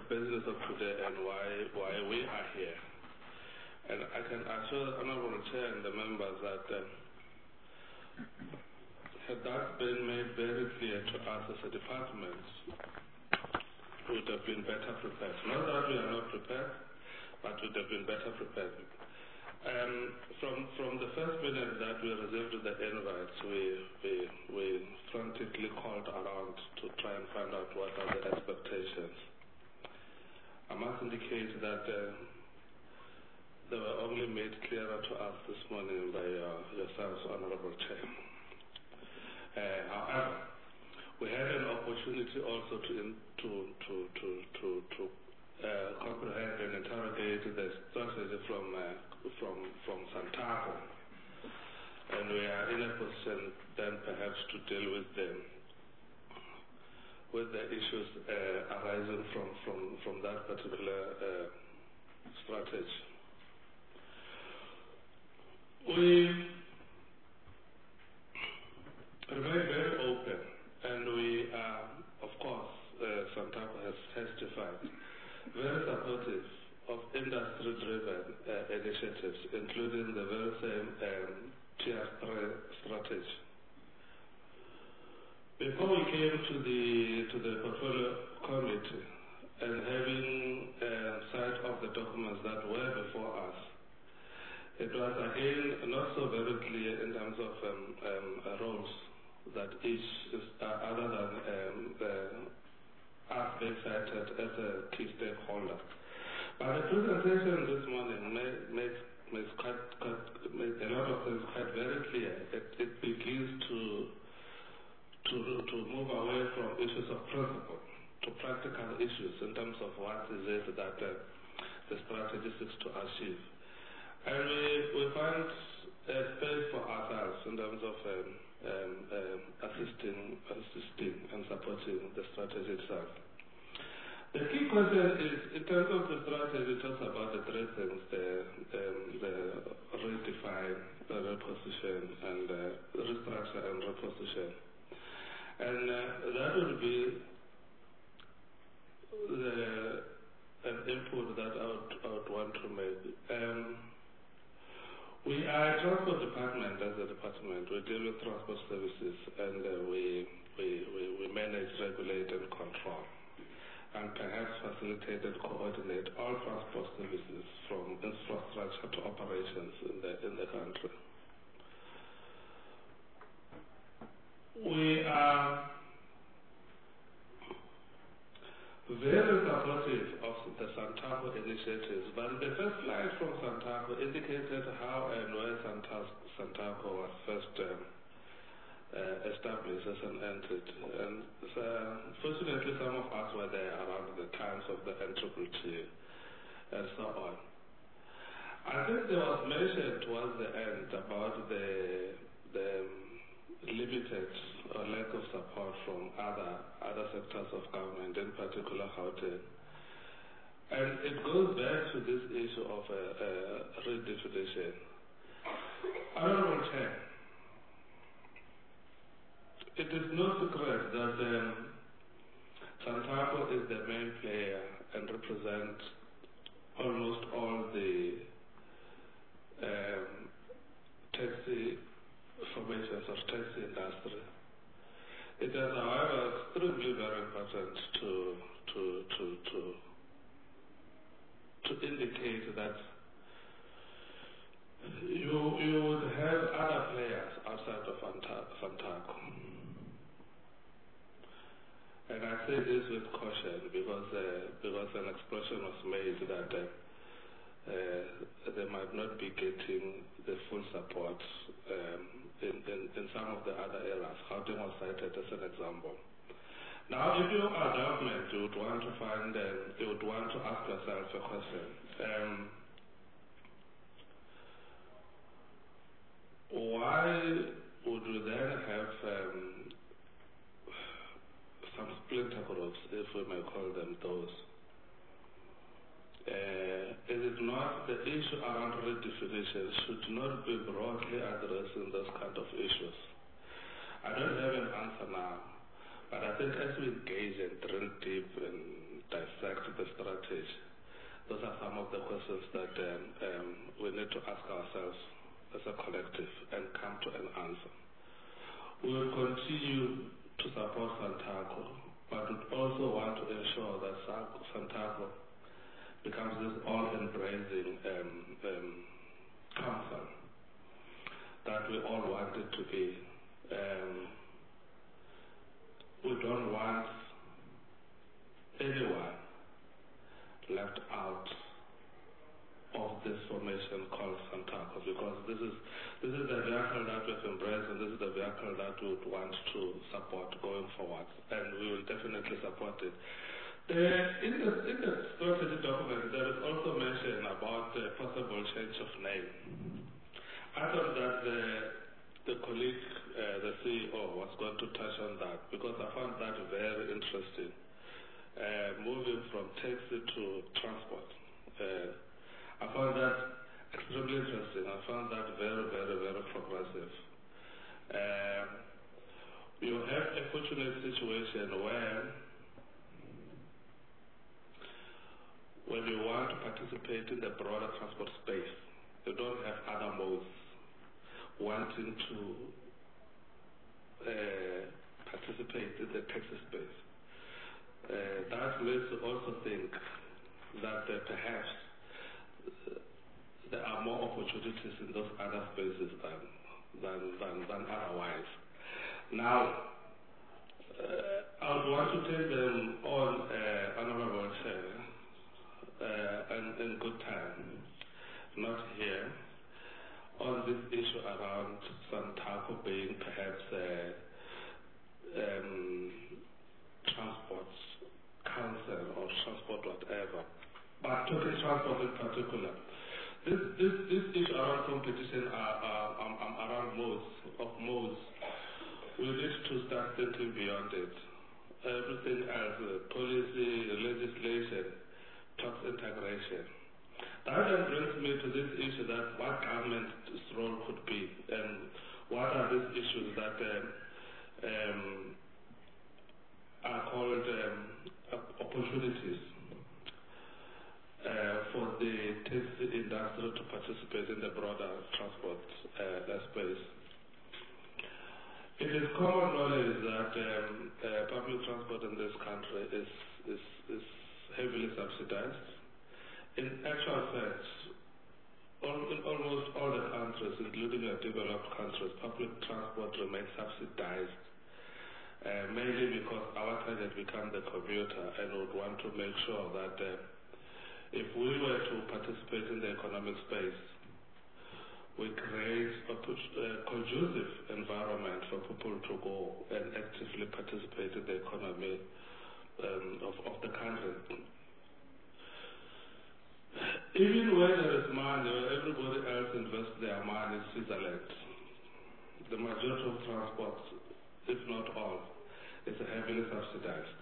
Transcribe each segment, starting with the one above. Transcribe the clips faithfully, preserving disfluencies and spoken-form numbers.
business of today and why why we are here. And I can assure the Honorable Chair and the members that uh, had that been made very clear to us as a department, we would have been better prepared. Not that we are not prepared, but we would have been better prepared. Um, from from the first minute that we received the invites, we, we, we frantically called around to try and find out what are the expectations. I must indicate that uh, they were only made clearer to us this morning by uh, yourselves, Honorable Chair. Uh, however, we had an opportunity also to in, to to to to, to uh, comprehend and interrogate the strategy from uh, from from Santaco, and we are in a position then perhaps to deal with them with the issues uh, arising from from from that particular uh, strategy. We remain very open, and we are, of course, uh, Santaco has testified, very supportive of industry-driven uh, initiatives, including the very same um, Tier three strategy. Before we came to the to the portfolio committee and having uh, sight of the documents that were before us, it was again not so very clear in terms of um, um, roles that each is uh, other than um, uh, us being cited as a key stakeholder. But the presentation this morning makes, makes, makes, quite, quite, makes a lot of things quite very clear. It, it begins to, to, to move away from issues of principle to practical issues in terms of what is it that uh, the strategy seeks to achieve. And we, we find a space for ourselves in terms of um, um, um, assisting, assisting and supporting the strategy itself. The key question is, in terms of the strategy, it talks about the three things, the, um, the redefine, the reposition, and uh, restructure and reposition. And uh, that would be the, an input that I would, I would want to make. Um, we are a transport department as a department. We deal with transport services, and uh, we, we, we, we manage, regulate, and control, and perhaps facilitate and coordinate all transport services from infrastructure to operations in the, in the country. We are very supportive of the Santaco initiatives, but the first slide from Santaco indicated how and where Santaco was first um, Uh, established as an entity. And so, fortunately, some of us were there around the times of the N T T T and so on. I think there was mention towards the end about the, the limited or lack of support from other, other sectors of government, in particular Gauteng. And it goes back to this issue of uh, uh, redefinition. Honorable Chair, it is no secret that um, Santaco is the main player and represents almost all the um, taxi formations of taxi industry. It is, however, extremely very important to to to to to indicate that you you would have other players outside of Santaco. And I say this with caution because uh, because an expression was made that uh, uh, they might not be getting the full support um, in, in, in some of the other areas. Gauteng was cited as an example. Now, if you are government, you would want to find, um, you would want to ask yourself a question. Um, why would we then have um, some splinter groups, if we may call them those? Uh, it is not the issue around redefinition should not be broadly addressing those kind of issues. I don't have an answer now, but I think as we engage and drill deep and dissect the strategy. Those are some of the questions that um, um, we need to ask ourselves as a collective and come to an answer. We will continue to support Santaco, but we also want to ensure that Santaco becomes this all-embracing um, um, council that we all want it to be. Um, we don't want anyone left out of this formation called Santaco, because this is this is the vehicle that we've embraced, and this is the vehicle that we would want to support going forward, and we will definitely support it. Uh, in, the, in the strategy document, there is also mention about the possible change of name. I thought that the, the colleague, uh, the C E O, was going to touch on that, because I found that very interesting. Uh, moving from taxi to transport. Uh, I found that extremely interesting. I found that very, very, very progressive. Uh, you have a fortunate situation where when you want to participate in the broader transport space, you don't have other modes wanting to uh, participate in the taxi space. Uh, that makes you also think that uh, perhaps uh, there are more opportunities in those other spaces than than than, than otherwise. Now, uh, I would want to take them on, uh, Honourable Chair, uh, and in good time, not here, on this issue around Santaco being perhaps uh, um, transport council or transport whatever, but talking transport in particular. This this this issue around competition are, are, um, um, around modes of modes. We need to start thinking beyond it. Everything else, uh, policy, legislation, tax integration. That then brings me to this issue that what government's role could be, and what are these issues that um, um, are called um, opportunities uh, for the taxi industry to participate in the broader transport uh, space. It is common knowledge that um, uh, public transport in this country is, is, is heavily subsidized. In actual fact, all, in almost all the countries, including the developed countries, public transport remains subsidized. Uh, mainly because our target becomes the commuter, and would want to make sure that uh, if we were to participate in the economic space, we create a uh, conducive environment for people to go and actively participate in the economy um, of, of the country. Even where there is money, where everybody else invests their money in Switzerland, the majority of transport, if not all, is heavily subsidized.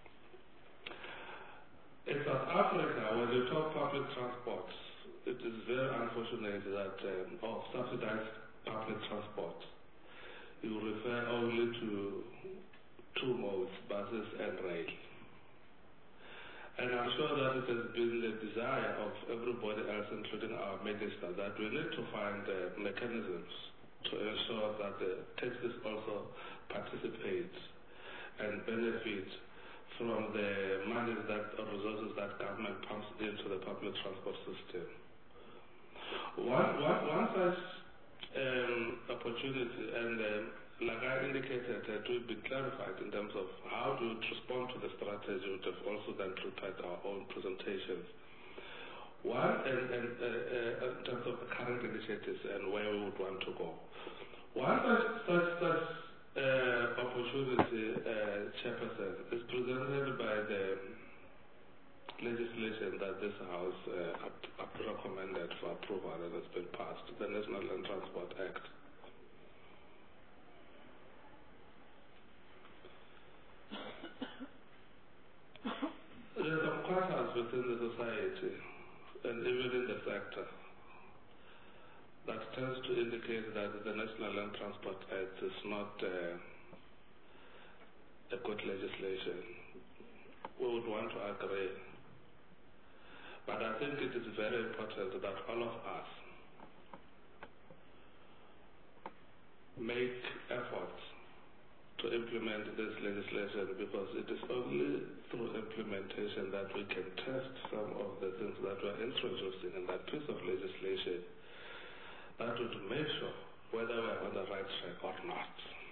In South Africa, when you talk public transport, it is very unfortunate that, um, oh, subsidized public transport, you refer only to two modes, buses and rail. And I'm sure that it has been the desire of everybody else, including our minister, that we need to find uh, mechanisms to ensure that the taxis also participate and benefit from the money that or resources that government pumps into the public transport system. One, one, one such um, opportunity, and um, like I indicated, it will be clarified in terms of how to respond to the strategy. We have also then prepared our own presentations. One, and, and uh, uh, in terms of the current initiatives and where we would want to go. One such, such, such uh, opportunity, uh, Chairperson, is presented by the legislation that this House uh, up, up recommended for approval and has been passed, the National Land Transport Act. There are some quarters within the society and even in the sector that tends to indicate that the National Land Transport Act is not uh, a good legislation. we would want to agree. But I think it is very important that all of us make efforts to implement this legislation, because it is only through implementation that we can test some of the things that we are introducing in that piece of legislation, that would make sure whether we are on the right track or not.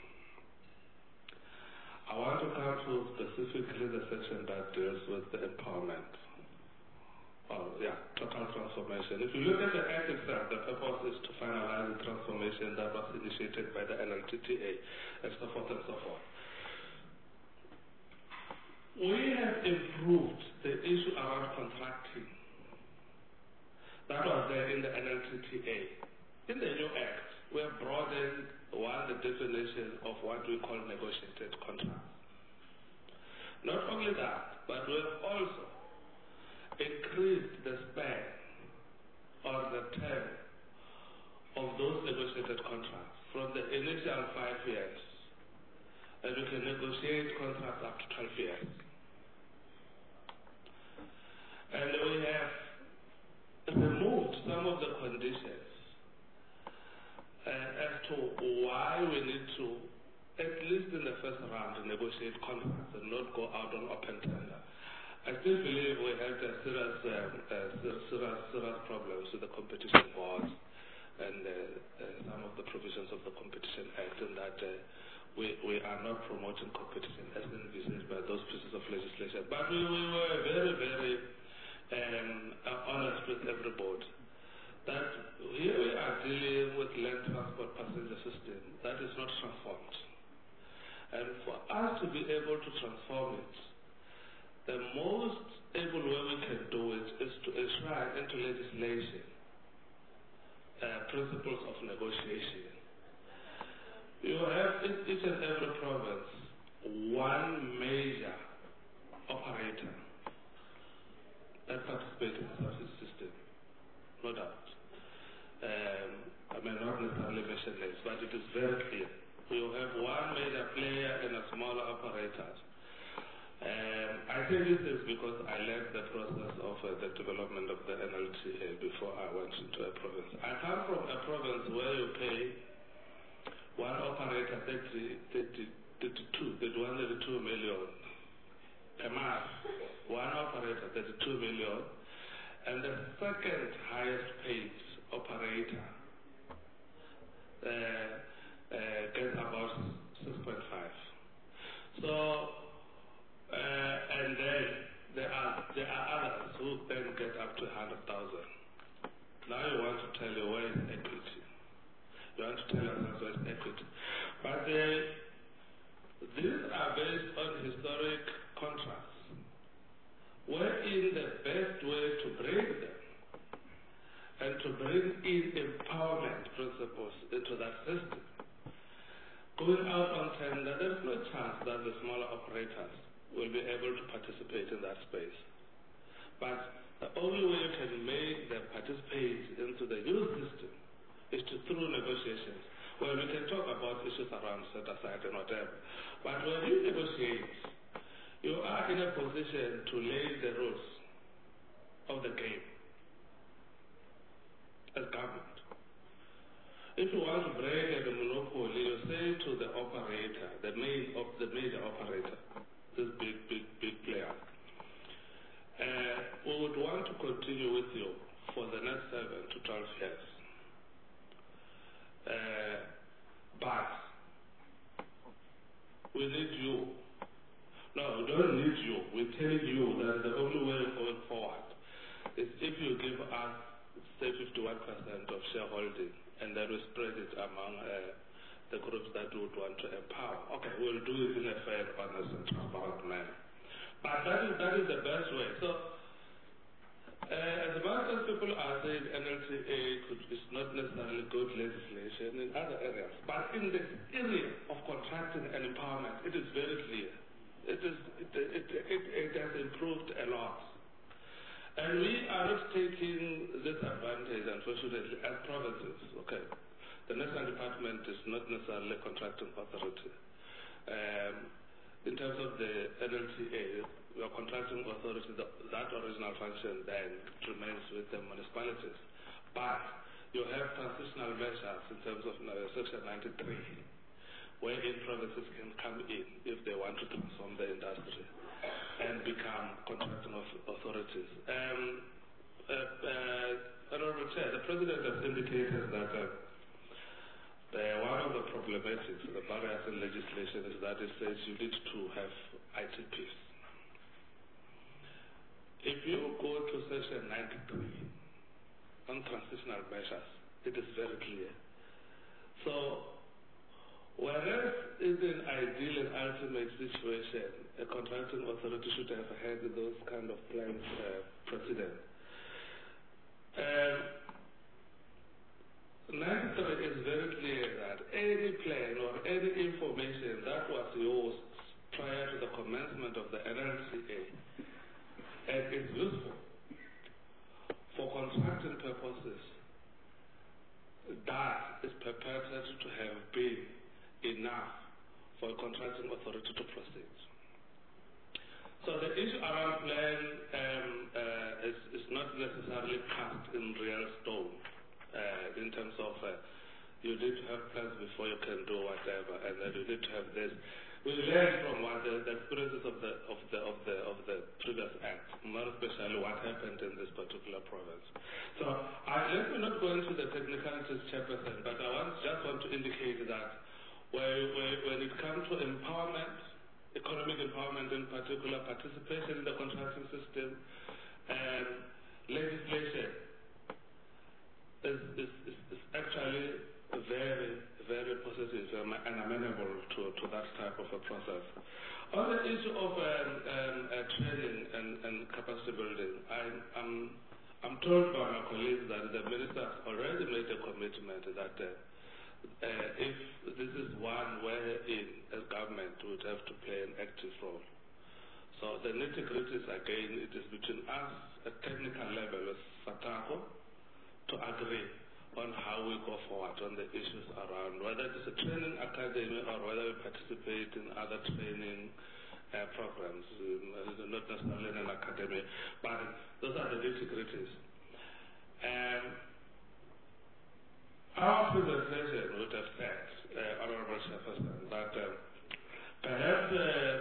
I want to come to specifically the section that deals with the empowerment. Oh, yeah, total transformation. If you look at the Act itself, the purpose is to finalize the transformation that was initiated by the N L T T A, and so forth and so forth. We have improved the issue around contracting. That was there in the N L T T A. In the new Act, we have broadened one, the definition of what we call negotiated contracts. Not only that, but we have also increased the span or the term of those negotiated contracts from the initial five years, and we can negotiate contracts up to twelve years. And we have removed some of the conditions uh, as to why we need to, at least in the first round, negotiate contracts and not go out on open tender. I still believe we had uh, serious, um, uh, serious, serious problems with the competition boards and uh, uh, some of the provisions of the Competition Act, and that uh, we, we are not promoting competition as envisaged by those pieces of legislation. But we, we were very, very um, uh, honest with every board that here we are dealing with land transport passenger system that is not transformed. And for us to be able to transform it, the most able way we can do it is to enshrine into legislation uh, principles of negotiation. You have in each and every province one major operator that participates in the subsidy system, no doubt. Um, I may not necessarily mention names, but it is very clear. You have one major player and a smaller operator. Um, I think this is because I led the process of uh, the development of the N L T A before I went into a province. I come from a province where you pay one operator thirty, thirty, thirty-two, thirty-one, thirty-two million per month. One operator thirty-two million, and the second highest paid operator uh, uh, gets about six point five. So. Uh, and then there are there are others who then get up to one hundred thousand. Now you want to tell you where is equity. You want to tell us where is equity. But uh, these are based on historic contracts, wherein the best way to bring them and to bring in empowerment principles into that system, going out on tender, there's no chance that the smaller operators will be able to participate in that space. But the only way you can make them participate into the youth system is to through negotiations, where we can talk about issues around set aside and whatever. But when you negotiate, you are in a position to lay the rules of the game as government. If you want to break a monopoly, you say to the operator, the main of the major operator, this big, big, big player, uh, we would want to continue with you for the next seven to twelve years. Uh, but we need you. No, we don't need you. We're telling you that the only way of going forward is if you give us, say, fifty-one percent of shareholding, and then we spread it among uh, the groups that we would want to empower. Okay, we'll do it in a fair, honest, and transparent manner. But that is, that is the best way. So, uh, as much as people are saying N L T A could, is not necessarily good legislation in other areas, but in this area of contracting and empowerment, it is very clear. It, is, it, it, it, it has improved a lot. And we are not taking this advantage, unfortunately, as provinces. Okay. The National Department is not necessarily a contracting authority. Um, in terms of the N L T A, your contracting authority, the, that original function then remains with the municipalities. But you have transitional measures in terms of uh, Section ninety-three, wherein provinces can come in if they want to transform the industry and become contracting authorities. Um, uh, uh, Honorable Chair, the President has indicated that uh, the, one of the problematics, the barriers in legislation is that it says you need to have I T Ps. If you go to Section ninety-three on transitional measures, it is very clear. So, whereas in an ideal and ultimate situation, a contracting authority should have had those kind of plans uh, precedent. Um, ninety-three is very clear that any plan or any information that was yours prior to the commencement of the N L T A and is useful for contracting purposes, that is purported to have been enough for a contracting authority to proceed. So the issue around plan um, uh, is, is not necessarily cast in real stone uh, in terms of uh, you need to have plans before you can do whatever, and then you need to have this. We learned from what the, the experiences of the of the of the of the previous act, more especially what happened in this particular province. So I, let me not go into the technicalities, Chairperson, but I want, just want to indicate that where, where, when it comes to empowerment, economic empowerment in particular, participation in the contracting system, and legislation is, is, is, is actually very, very positive and amenable to, to that type of a process. On the issue of um, um, uh, training and, and capacity building, I'm, I'm, I'm told by my colleagues that the minister has already made a commitment that uh, uh, if this is one wherein a government would have to play an active role. So the nitty-gritties, again, it is between us at technical level with SATACO to agree on how we go forward on the issues around whether it is a training academy or whether we participate in other training uh, programs, um, not necessarily in an academy, but those are the nitty-gritties. Um, our presentation would have said, uh, Honorable Chairperson, that uh, perhaps uh,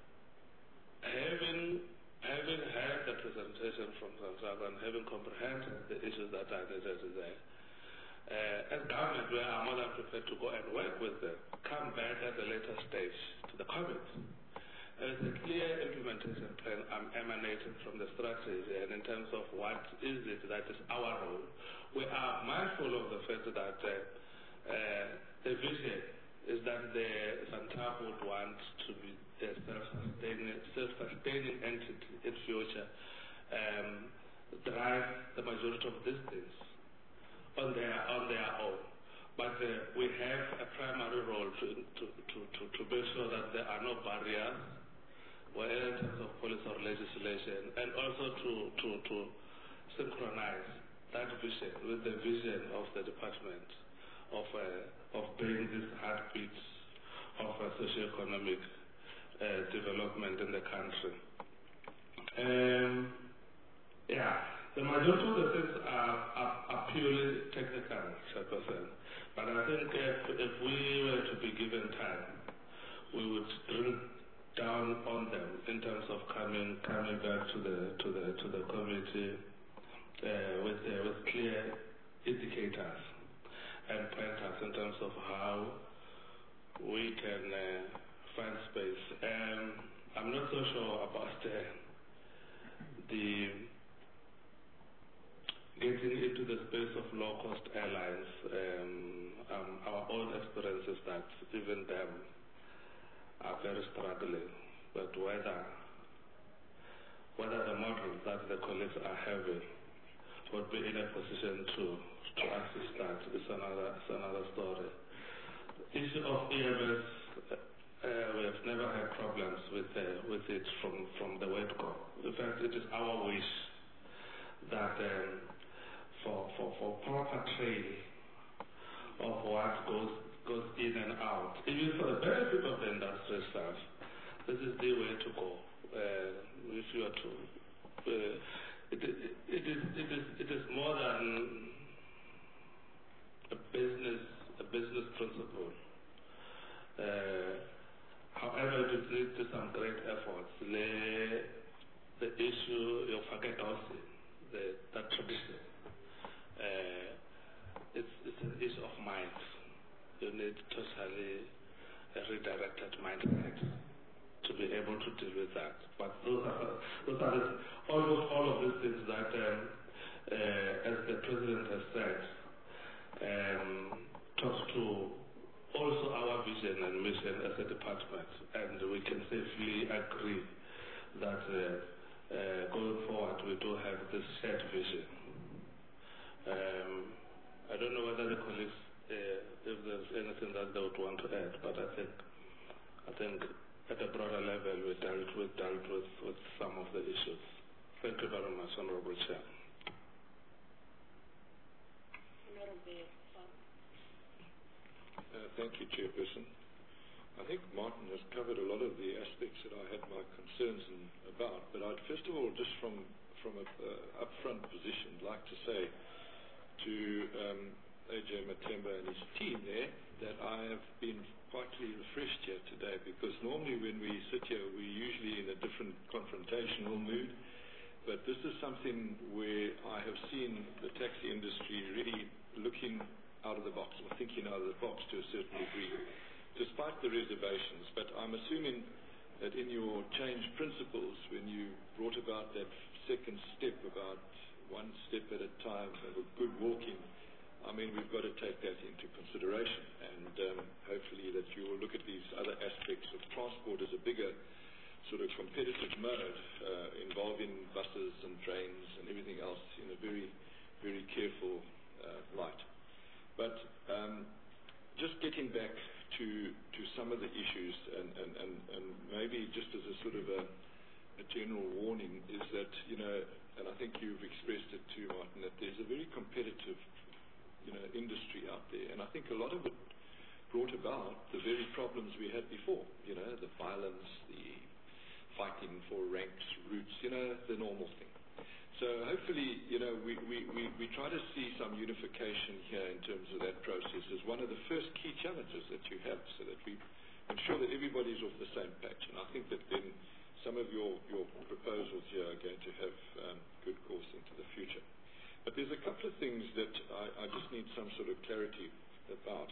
having having heard the presentation from Santiago and having comprehended the issues that are needed there, Uh, as government, we are more than prepared to go and work with them, come back at a later stage to the comments. There is a clear implementation plan um, emanating from the strategy, and in terms of what is it that is our role, we are mindful of the fact that uh, uh, the vision is that the Santaco would want to be a self-sustaining, self-sustaining entity in future, um, drive the majority of these things on their on their own, but uh, we have a primary role to to, to, to to make sure that there are no barriers, whether in terms of policy or legislation, and also to to to synchronize that vision with the vision of the department of uh, of being these heartbeats of uh, socio-economic uh, development in the country. Um, yeah. The majority of the things are, are, are purely technical, Chairperson. But I think if, if we were to be given time, we would drill down on them in terms of coming coming back to the to the to the committee uh, with uh, with clear indicators and pointers in terms of how we can uh, find space. Um, I'm not so sure about uh, the getting into the space of low-cost airlines. Um, um, our own experience is that even them are very struggling. But whether whether the models that the colleagues are having would be in a position to to assist that is another is another story. The issue of E M S, uh, we have never had problems with uh, with it from from the word go. In fact, it is our wish that. Um, For, for, for proper training of what goes goes in and out, even for the benefit of the industry staff, this is the way to go. Uh, if you are to, uh, it, it, it is it is it is more than a business a business principle. Uh, however, it needs some great efforts. The, the issue of Faketausi, the that tradition, uh, it's it's an issue of mind. You need totally a redirected mindset to be able to deal with that. But those are, those are the, almost all of these things that, um, uh, as the President has said, um, talks to also our vision and mission as a department. And we can safely agree that uh, uh, going forward we do have this shared vision. Um, I don't know whether the colleagues, uh, if there's anything that they would want to add, but I think, I think at a broader level, we dealt with, dealt with, with some of the issues. Thank you very much, Honorable Chair. Uh, thank you, Chairperson. I think Martin has covered a lot of the aspects that I had my concerns in, about, but I'd first of all, just from, from an uh, upfront position, like to say to um, A J Matemba and his team there that I have been quietly refreshed here today, because normally when we sit here we're usually in a different confrontational mood, but this is something where I have seen the taxi industry really looking out of the box, or thinking out of the box to a certain degree, despite the reservations. But I'm assuming that in your change principles, when you brought about that second step about one step at a time of a good walking, I mean, we've got to take that into consideration, and um, hopefully that you will look at these other aspects of transport as a bigger sort of competitive mode uh, involving buses and trains and everything else in a very, very careful uh, light. But um, just getting back to, to some of the issues, and, and, and, and maybe just as a sort of a, a general warning, is that, you know, and I think you've expressed it too, Martin, that there's a very competitive you know, industry out there, and I think a lot of it brought about the very problems we had before, you know, the violence, the fighting for ranks, routes, you know, the normal thing. So hopefully, you know, we, we, we, we try to see some unification here in terms of that process as one of the first key challenges that you have, so that we ensure that everybody's off the same page. And I think that then some of your, your proposals here are going to have um, good course into the future. But there's a couple of things that I, I just need some sort of clarity about,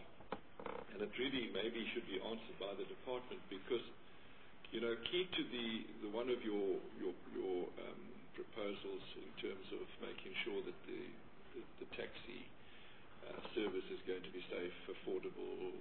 and it really maybe should be answered by the department, because, you know, key to the, the one of your your, your um, proposals in terms of making sure that the, the, the taxi uh, service is going to be safe, affordable,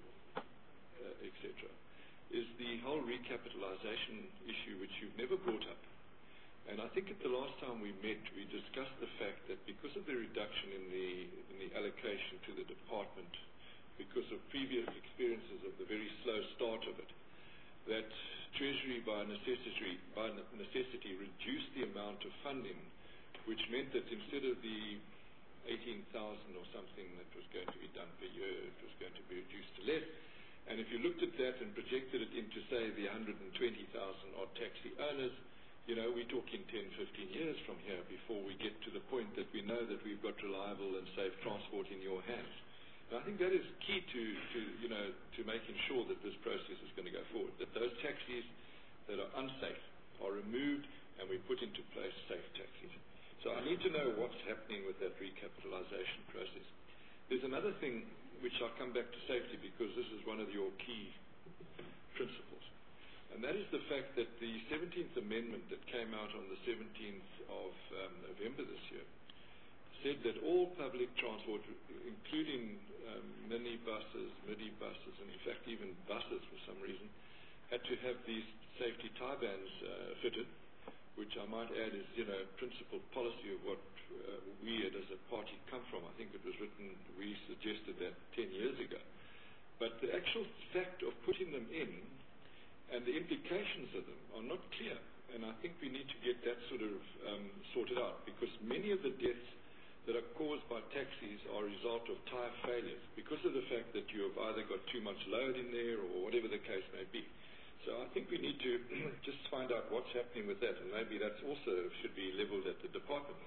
uh, et cetera, is the whole recapitalization issue, which you've never brought up. And I think at the last time we met, we discussed the fact that because of the reduction in the, in the allocation to the department, because of previous experiences of the very slow start of it, that Treasury by necessity, by necessity reduced the amount of funding, which meant that instead of the eighteen thousand or something that was going to be done per year, it was going to be reduced to less. And if you looked at that and projected it into, say, the one hundred twenty thousand odd taxi owners, you know, we're talking ten, fifteen years from here before we get to the point that we know that we've got reliable and safe transport in your hands. And I think that is key to, to, you know, to making sure that this process is going to go forward, that those taxis that are unsafe are removed and we put into place safe taxis. So I need to know what's happening with that recapitalization process. There's another thing which I'll come back to safety, because this is one of your key principles. And that is the fact that the seventeenth Amendment that came out on the seventeenth of um, November this year said that all public transport, including um, minibuses, midi-buses, and in fact even buses for some reason, had to have these safety tie bands uh, fitted, which I might add is, you know, principal policy of what uh, we as a party come from. I think it was written, we suggested that ten years ago. But the actual fact of putting them in and the implications of them are not clear. And I think we need to get that sort of um, sorted out, because many of the deaths that are caused by taxis are a result of tyre failures because of the fact that you have either got too much load in there or whatever the case may be. So So I think we need to just find out what's happening with that, and maybe that's also should be leveled at the department.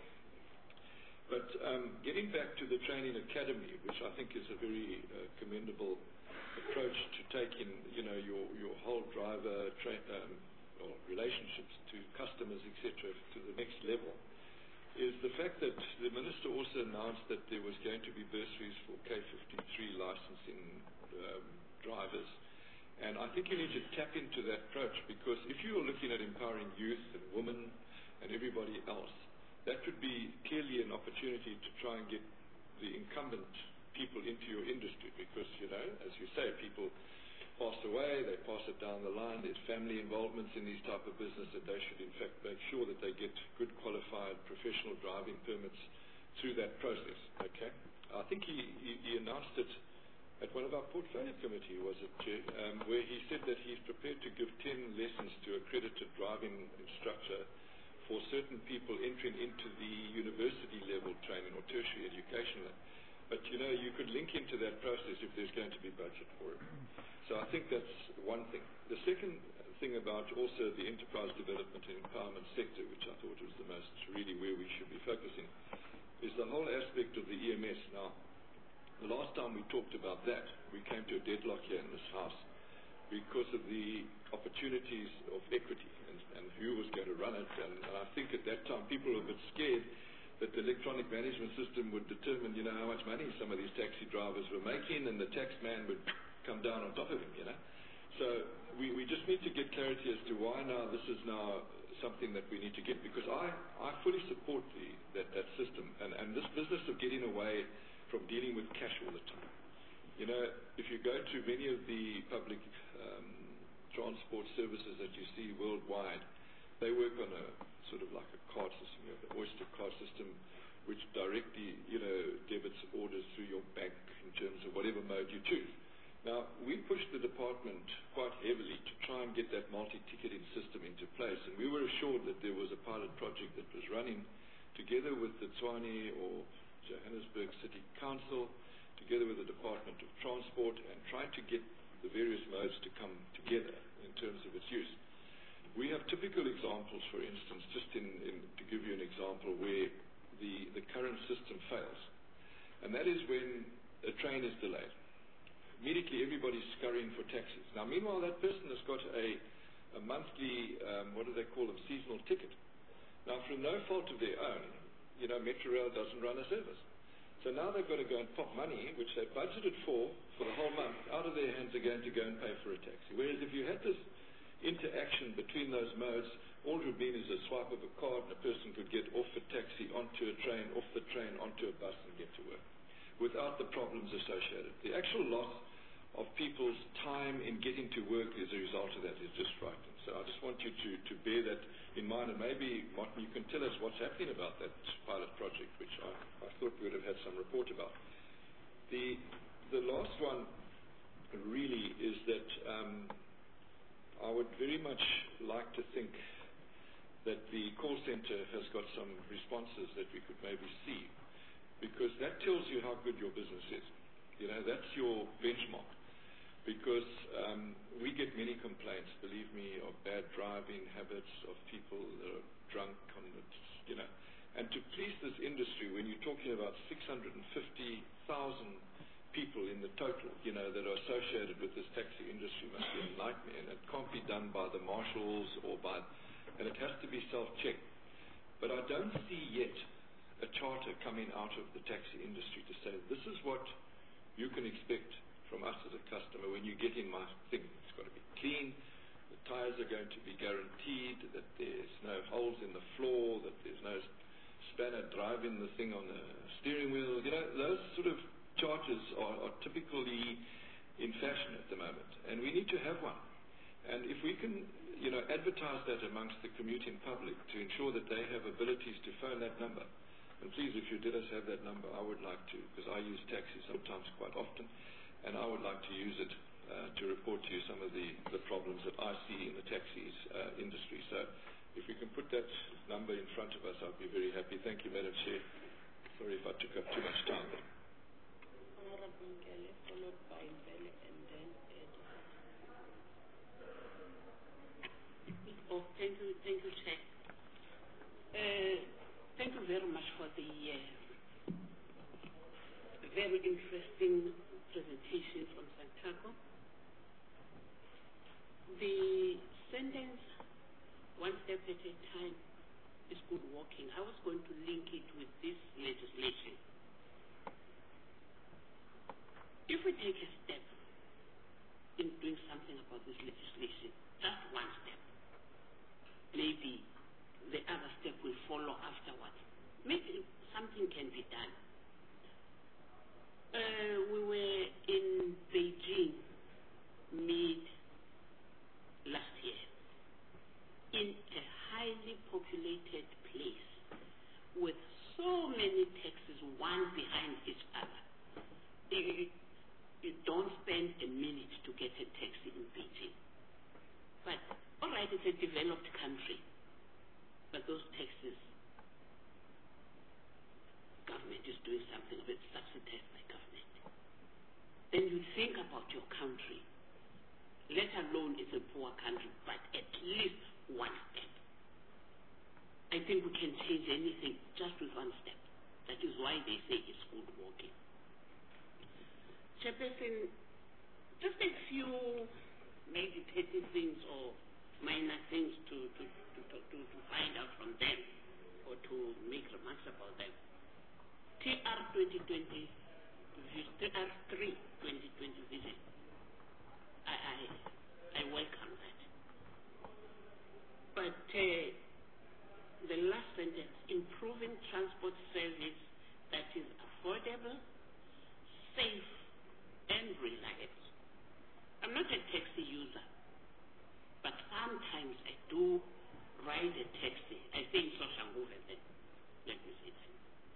But um, getting back to the training academy, which I think is a very uh, commendable approach to take in, you know, your, your whole driver tra- um, or relationships to customers, et cetera, to the next level, is the fact that the Minister also announced that there was going to be bursaries for K fifty-three licensing um, drivers. And I think you need to tap into that approach, because if you are looking at empowering youth and women and everybody else, that would be clearly an opportunity to try and get the incumbent people into your industry, because, you know, as you say, people pass away, they pass it down the line, there's family involvements in these type of business, that they should in fact make sure that they get good qualified professional driving permits through that process. Okay, I think he, he, he announced it at one of our portfolio committee, was it, Chair, um, where he said that he's prepared to give ten lessons to accredited driving instructor for certain people entering into the university level training or tertiary education. But, you know, you could link into that process if there's going to be budget for it. So I think that's one thing. The second thing about also the enterprise development and empowerment sector, which I thought was the most really where we should be focusing, is the whole aspect of the E M S. Now, the last time we talked about that, we came to a deadlock here in this House because of the opportunities of equity and, and who was going to run it. And, and I think at that time people were a bit scared that the electronic management system would determine, you know, how much money some of these taxi drivers were making, and the tax man would come down on top of him, you know. So we, we just need to get clarity as to why now this is now something that we need to get, because I, I fully support the, that, that system and, and this business of getting away from dealing with cash all the time. You know, if you go to many of the public um, transport services that you see worldwide, they work on a sort of like a card system. You have the Oyster card system, which directly, you know, debits orders through your bank in terms of whatever mode you choose. Now, we pushed the department quite heavily to try and get that multi-ticketing system into place, and we were assured that there was a pilot project that was running together with the Tshwane or Johannesburg City Council, together with the Department of Transport, and trying to get the various modes to come together in terms of its use. We have typical examples, for instance, just in, in, to give you an example where the, the current system fails, and that is when a train is delayed. Immediately everybody's scurrying for taxis. Now, meanwhile, that person has got a, a monthly, um, what do they call them, seasonal ticket. Now, through no fault of their own, you know, Metrorail doesn't run a service. So now they've got to go and pop money, which they budgeted for, for the whole month, out of their hands again to go and pay for a taxi. Whereas if you had this interaction between those modes, all it would mean is a swipe of a card and a person could get off a taxi, onto a train, off the train, onto a bus and get to work, without the problems associated. The actual loss of people's time in getting to work as a result of that is just frightening. So I just want you to, to bear that in mind, and maybe, Martin, you can tell us what's happening about that pilot project, which I, I thought we would have had some report about. The, the last one really is that um, I would very much like to think that the call center has got some responses that we could maybe see, because that tells you how good your business is. You know, that's your benchmark. Because um, we get many complaints, believe me, of bad driving habits, of people that are drunk on the, you know. And to please this industry, when you're talking about six hundred fifty thousand people in the total, you know, that are associated with this taxi industry, must be a nightmare. And it can't be done by the marshals or by, and it has to be self-checked. But I don't see yet a charter coming out of the taxi industry to say, this is what you can expect from us as a customer when you get in my thing. It's got to be clean, the tires are going to be guaranteed, that there's no holes in the floor, that there's no spanner driving the thing on the steering wheel. You know, those sort of charters are, are typically in fashion at the moment, and we need to have one. And if we can, you know, advertise that amongst the commuting public to ensure that they have abilities to phone that number. And please, if you did us have that number, I would like to, because I use taxis sometimes quite often, and I would like to use it uh, to report to you some of the, the problems that I see in the taxis uh, industry. So if we can put that number in front of us, I'd be very happy. Thank you, Madam Chair. Sorry if I took up too much time there. Honorable Nkele, followed by Mbele, and then Eddie. Oh, thank you, thank you, Chair. Uh, thank you very much for the uh, very interesting presentation from Santaco. The sentence, one step at a time, is good walking. I was going to link it with this legislation. If we take a step in doing something about this legislation, just one step, maybe the other step will follow afterwards. Maybe something can be done. Uh, we were in Beijing mid last year, in a highly populated place with so many taxis, one behind each other. You, you don't spend a minute to get a taxi in Beijing. But, all right, it's a developed country, but those taxis, government is doing something of it, subsidized by government. Then you think about your country, let alone it's a poor country, but at least one step. I think we can change anything just with one step. That is why they say it's good walking. Chairperson, just a few maybe petty things or minor things to, to, to, to, to, to find out from them or to make remarks about them. T R twenty twenty, T R three twenty twenty vision. I, I, I welcome that. But uh, the last sentence, improving transport service that is affordable, safe, and reliable. I'm not a taxi user, but sometimes I do ride a taxi. I think social movement, let me say that.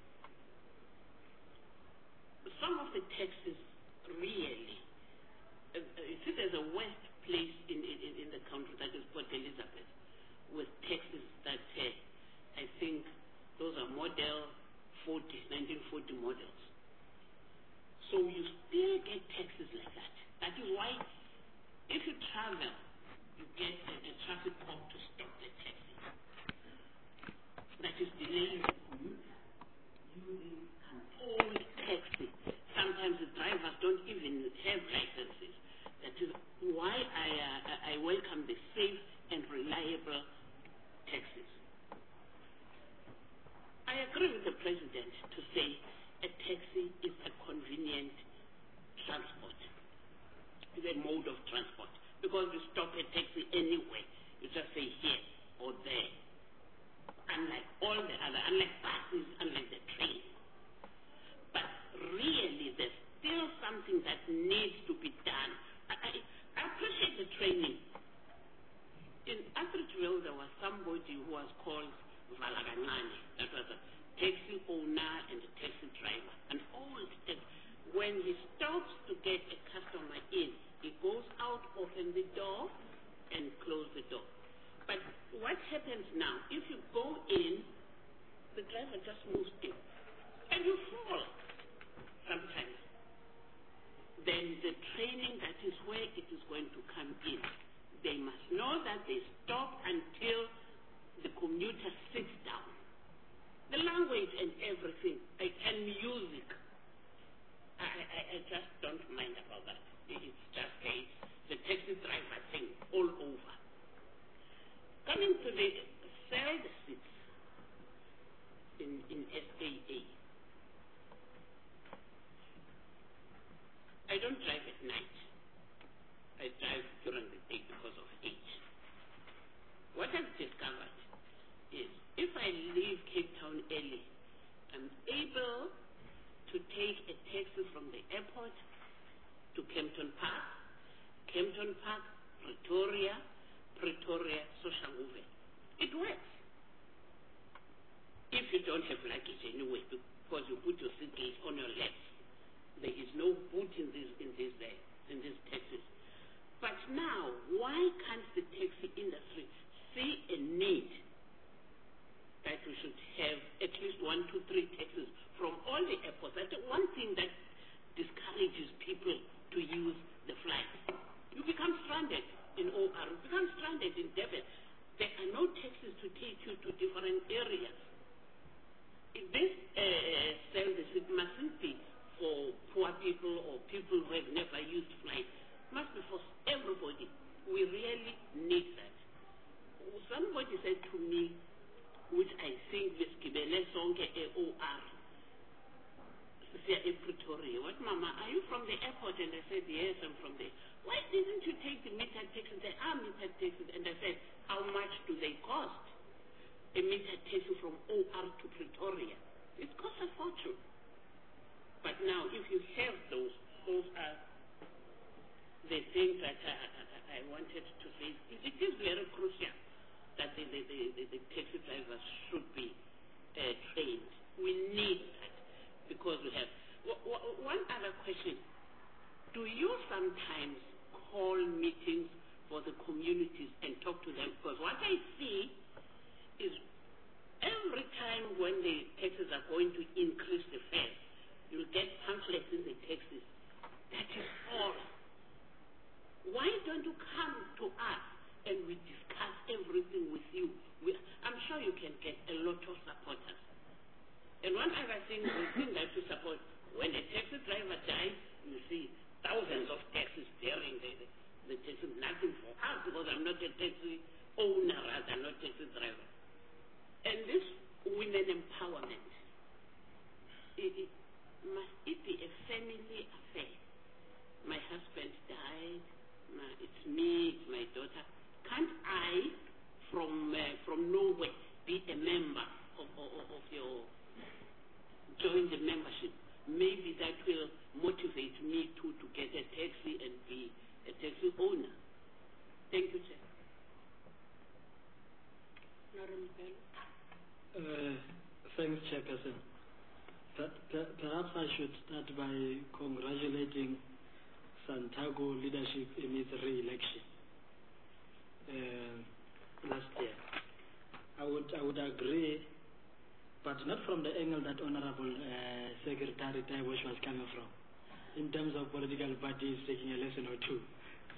Some of the taxis really, uh, you see there's a west place in, in, in the country that is Port Elizabeth with taxis that uh, I think those are model forty, nineteen forty models. So you still get taxis like that. That is why if you travel, you get a, a traffic cop to stop the taxi. That is delaying the commuter using an old taxi. Sometimes the drivers don't even have licenses. That is why I, uh, I welcome the safe and reliable taxis. I agree with the President to say a taxi is a convenient transport. It's a mode of transport. Because you stop a taxi anywhere, you just say here or there. Unlike all the other, unlike buses, unlike the train. But really, there's still something that needs to be done. I, I, I appreciate the training. In Atteridgeville, there was somebody who was called Valagagnani. That was a taxi owner and a taxi driver. An old taxi. When he stops to get a customer in, he goes out, opens the door, and closes the door. But what happens now, if you go in, the driver just moves in, and you fall sometimes. Then the training, that is where it is going to come in. They must know that they stop until the commuter sits down. The language and everything, and music, I, I, I just don't mind about that. It's just a, the taxi driver thing all over. Coming to the third seats in, in S A A, I don't drive at night. I drive during the day because of age. What I've discovered is if I leave Cape Town early, I'm able to take a taxi from the airport to Kempton Park, Kempton Park, Pretoria, Pretoria, Soshanguve. It works. If you don't have luggage anyway, because you put your suitcase on your lap, there is no boot in this in this day in these taxis. But now, why can't the taxi industry see a need that we should have at least one, two, three taxis from all the airports? That's one thing that discourages people to use the flights. You become stranded in O R, you become stranded in Durban. there are no taxis to take you to different areas. If this uh, service, it mustn't be for poor people or people who have never used flight. It must be for everybody. We really need that. Somebody said to me, which I think is Gibele Sonke A O R, in Pretoria. What, Mama, are you from the airport? And I said, yes, I'm from there. Why didn't you take the meter taxis? There are meter taxis. And I said, how much do they cost? A meter taxi from O R to Pretoria. It costs a fortune. But now, if you have those, those are the things that I, I, I wanted to say. It is very crucial that the, the, the, the taxi drivers should be uh, trained. We need that because we have. W- w- one other question. Do you sometimes call meetings for the communities and talk to them? Because what I see is every time when the taxes are going to increase the fares, you'll get pamphlets in the taxis. That is all. Why don't you come to us and we discuss everything with you? We, I'm sure you can get a lot of supporters. And one other thing we think that to support, when a taxi driver dies, you see thousands of taxis bearing the, the, the taxi, nothing for us because I'm not a taxi owner, rather not a taxi driver. And this women empowerment, it, it, must it be a family affair? My husband died, my, it's me, it's my daughter. Can't I, from uh, from Norway, be a member of, of, of your, join the membership? Maybe that will motivate me to, to get a taxi and be a taxi owner. Thank you, Chair. Uh, thanks, Chairperson. But, per, perhaps I should start by congratulating Santago leadership in its re-election uh, last year. I would I would agree, but not from the angle that Honorable uh, Secretary Taiwosh was coming from, in terms of political parties taking a lesson or two.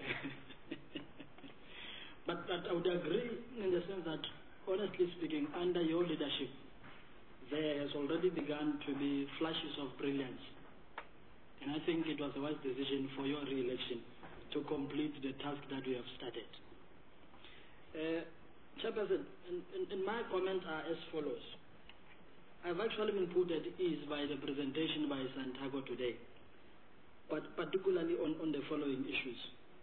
but, but I would agree in the sense that, honestly speaking, under your leadership, there has already begun to be flashes of brilliance. And I think it was a wise decision for your re-election to complete the task that we have started. Uh, Chairperson, in, in, in my comments are as follows. I've actually been put at ease by the presentation by Santago today, but particularly on, on the following issues.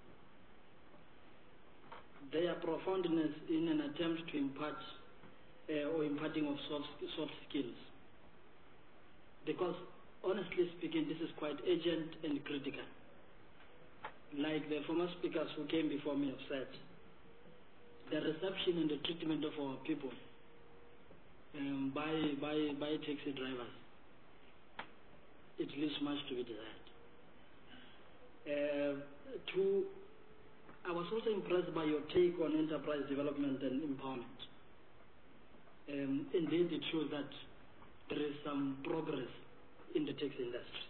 Their profoundness in an attempt to impart uh, or imparting of soft, soft skills. Because honestly speaking, this is quite urgent and critical. Like the former speakers who came before me have said, the reception and the treatment of our people um, by, by, by taxi drivers, it leaves much to be desired. Uh, two, I was also impressed by your take on enterprise development and empowerment. Um, indeed, it shows that there is some progress in the taxi industry.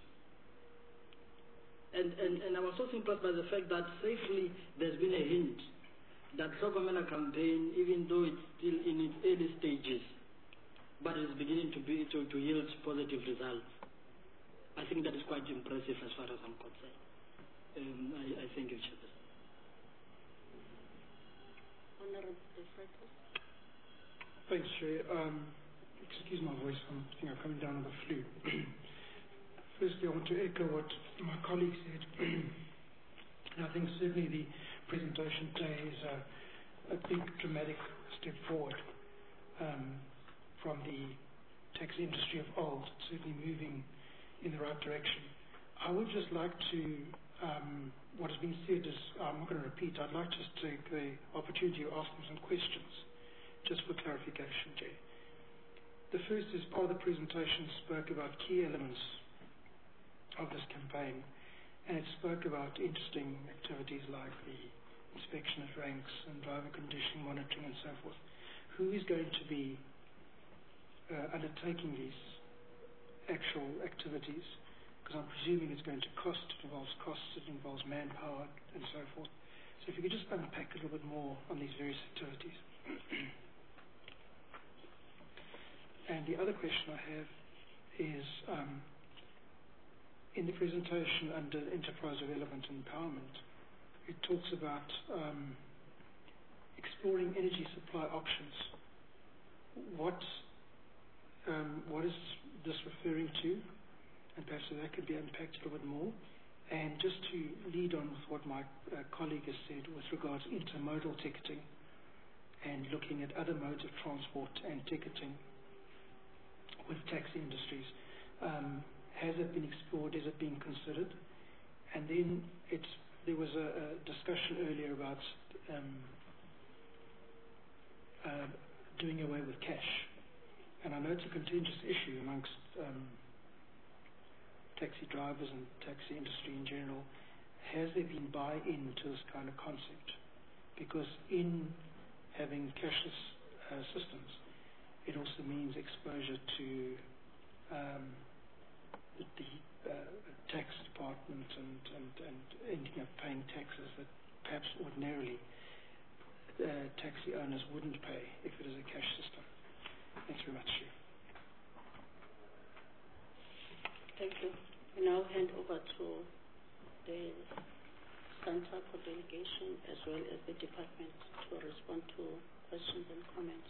And, and, and I was also impressed by the fact that safely there's been a hint that Sokomela campaign, even though it's still in its early stages, but it's beginning to, be, to, to yield positive results. I think that is quite impressive as far as I'm concerned. Um, I, I thank you, Chairperson. Honorable Secretary. Thanks, Chair. Um, excuse my voice, I think I'm coming down with the flu. Firstly, I want to echo what my colleague said. And I think certainly the presentation today is a, a big dramatic step forward um, from the taxi industry of old, certainly moving in the right direction. I would just like to, um, what has been said is, I'm not going to repeat, I'd like to just take the opportunity of asking some questions, just for clarification, Jay. The first is part of the presentation spoke about key elements of this campaign, and it spoke about interesting activities like the inspection of ranks and driver condition monitoring and so forth. Who is going to be uh, undertaking these actual activities? Because I'm presuming it's going to cost, it involves costs, it involves manpower and so forth. So if you could just unpack a little bit more on these various activities. And the other question I have is, um, in the presentation under Enterprise Development and Empowerment, it talks about um, exploring energy supply options. What, um, what is this referring to? And perhaps that could be unpacked a little bit more. And just to lead on with what my uh, colleague has said with regards to intermodal ticketing and looking at other modes of transport and ticketing with taxi industries. Um, has it been explored? Is it being considered? And then it's, there was a, a discussion earlier about um, uh, doing away with cash. And I know it's a contentious issue amongst um, taxi drivers and taxi industry in general. Has there been buy-in to this kind of concept? Because in having cashless uh, systems, it also means exposure to um, the, the uh, tax department and, and, and ending up paying taxes that perhaps ordinarily uh, taxi owners wouldn't pay if it is a cash system. Thanks very much, Chair. Thank you. We now hand over to the Center for Delegation as well as the Department to respond to questions and comments.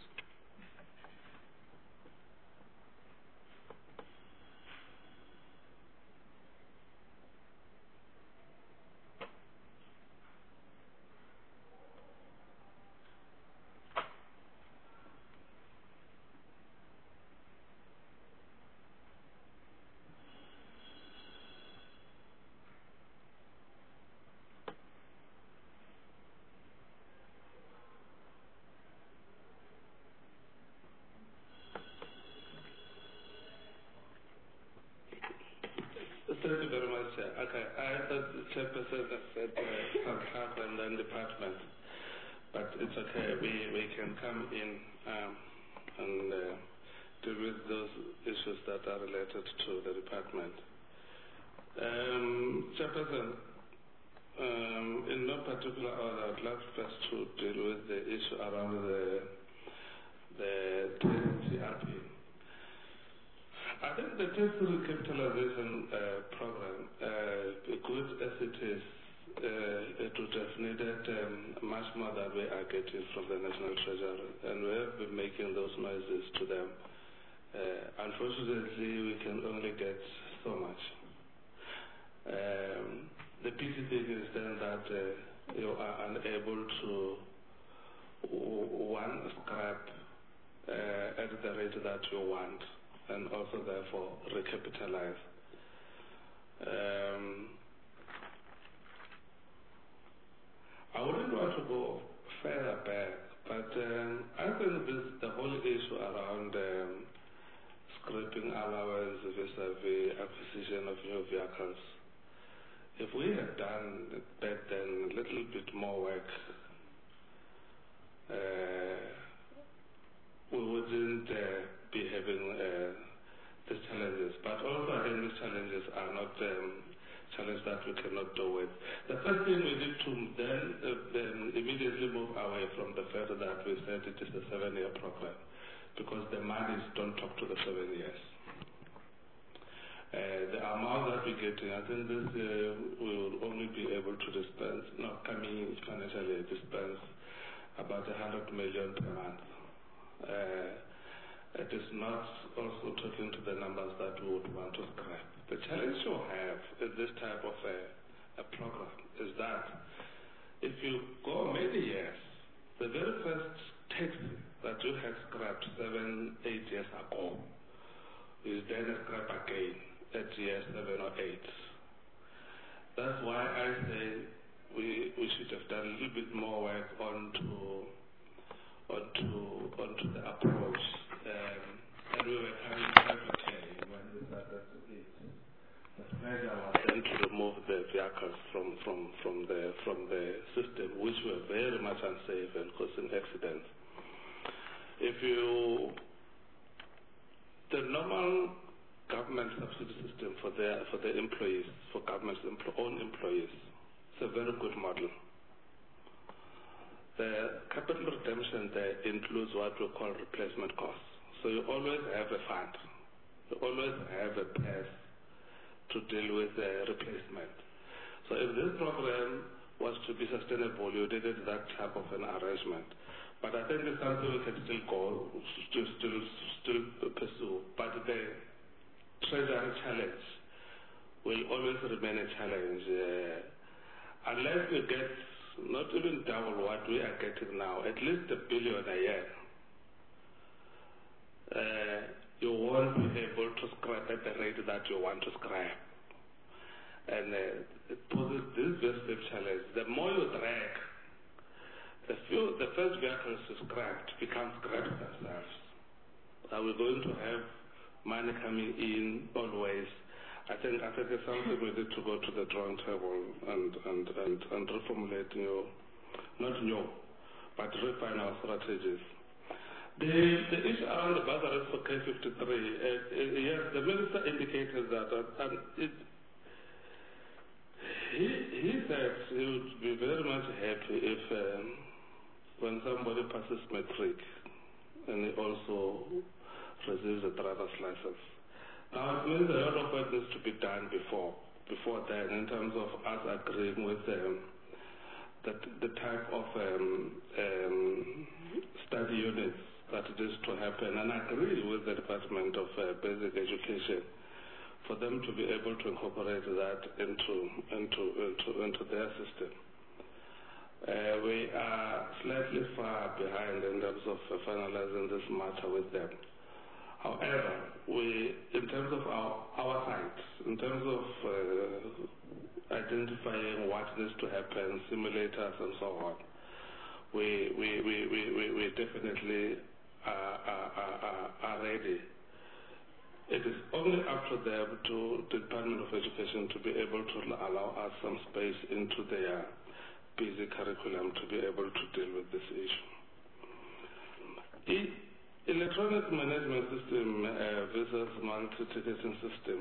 Thank you very much, Chair. Okay, I thought the Chairperson has said uh, and then Department, but it's okay. We we can come in um, and uh, deal with those issues that are related to the Department. Um, Chairperson, um, in no particular order, I'd like first to deal with the issue around the the T R P. I think the tax recapitalization uh, program, uh, good as it is, uh, it would have needed um, much more than we are getting from the National Treasury, and we have been making those noises to them. Uh, unfortunately, we can only get so much. Um, the pity thing is then that uh, you are unable to, one, scrap uh, at the rate that you want, and also therefore recapitalize. Um, I wouldn't want to go further back, but um, I think this, the whole issue around um, scrapping allowance vis-a-vis acquisition of new vehicles, if we had done back then a little bit more work, uh, we wouldn't uh, be having uh, these challenges. But also, I think these challenges are not um, challenges that we cannot do with. The first thing we need to then, uh, then immediately move away from the fact that we said it is a seven-year program, because the monies don't talk to the seven years. Uh, the amount that we're getting, I think this uh, we will only be able to dispense, not coming financially, dispense about one hundred million per month. Uh, it is not also talking to the numbers that we would want to scrap. The challenge you have in this type of a, a program is that if you go many years, the very first taxi that you had scrapped seven, eight years ago is then scrapped again at year seven or eight. That's why I say we we should have done a little bit more work onto onto onto the approach. Um, and we were coming to when we started to eat. The measure was then to remove the vehicles from, from, from the from the system, which were very much unsafe and causing accidents. If you the normal government subsidy system for their for the employees, for government's empl own employees, it's a very good model. the capital redemption there includes what we call replacement costs. So you always have a fund. You always have a path to deal with the replacement. So if this program was to be sustainable, you needed that type of an arrangement. But I think it's something we can still go, still, still, still pursue. But the treasury challenge will always remain a challenge. Uh, unless we get not even double what we are getting now, at least a billion a year, uh, you won't be able to scrap at the rate that you want to scrap. And uh, it poses this very challenge. The more you drag, the, few, the first vehicles you scrapped become scrapped themselves. Are we going to have money coming in always? I think I think it's something we need to go to the drawing table and and and, and reformulate new, not new, but refine our strategies. The the issue around the bursaries for K fifty-three, uh, uh, yes, the minister indicated that, uh, and it, he he said he would be very much happy if um, when somebody passes matric and he also receives a driver's license. Now, it means a lot of work needs to be done before, before then, in terms of us agreeing with um, the, the type of um, um, study units that it is to happen, and I agree with the Department of uh, Basic Education for them to be able to incorporate that into into into, into their system. Uh, we are slightly far behind in terms of uh, finalizing this matter with them. However, we, in terms of our, our side, in terms of uh, identifying what needs to happen, simulators and so on, we, we, we, we, we, we definitely are, are, are, are ready. It is only up to them, to the Department of Education, to be able to allow us some space into their busy curriculum to be able to deal with this issue. It, Electronic management system uh, versus multi-ticketing system.